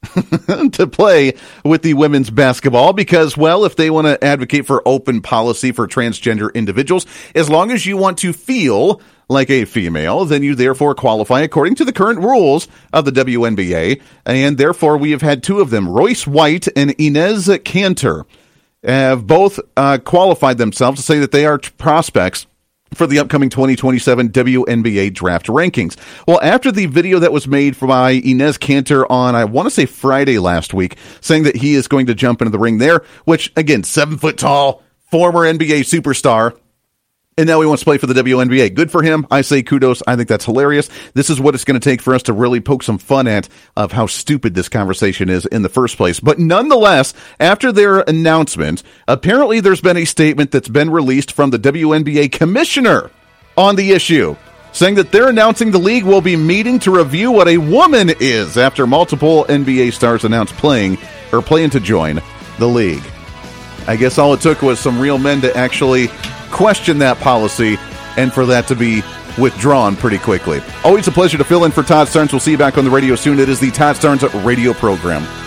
to play with the women's basketball because, well, if they want to advocate for open policy for transgender individuals, as long as you want to feel like a female, then you therefore qualify according to the current rules of the W N B A, and therefore we have had two of them, Royce White and Inez Kanter, have both uh, qualified themselves to say that they are prospects for the upcoming twenty twenty-seven W N B A draft rankings. Well, after the video that was made by Inez Kanter on, I want to say Friday last week, saying that he is going to jump into the ring there, which, again, seven foot tall, former N B A superstar, and now he wants to play for the W N B A. Good for him. I say kudos. I think that's hilarious. This is what it's going to take for us to really poke some fun at of how stupid this conversation is in the first place. But nonetheless, after their announcement, apparently there's been a statement that's been released from the W N B A commissioner on the issue, saying that they're announcing the league will be meeting to review what a woman is after multiple N B A stars announced playing or plan to join the league. I guess all it took was some real men to actually question that policy and for that to be withdrawn pretty quickly. Always a pleasure to fill in for Todd Starnes. We'll see you back on the radio soon. It is the Todd Starnes radio program.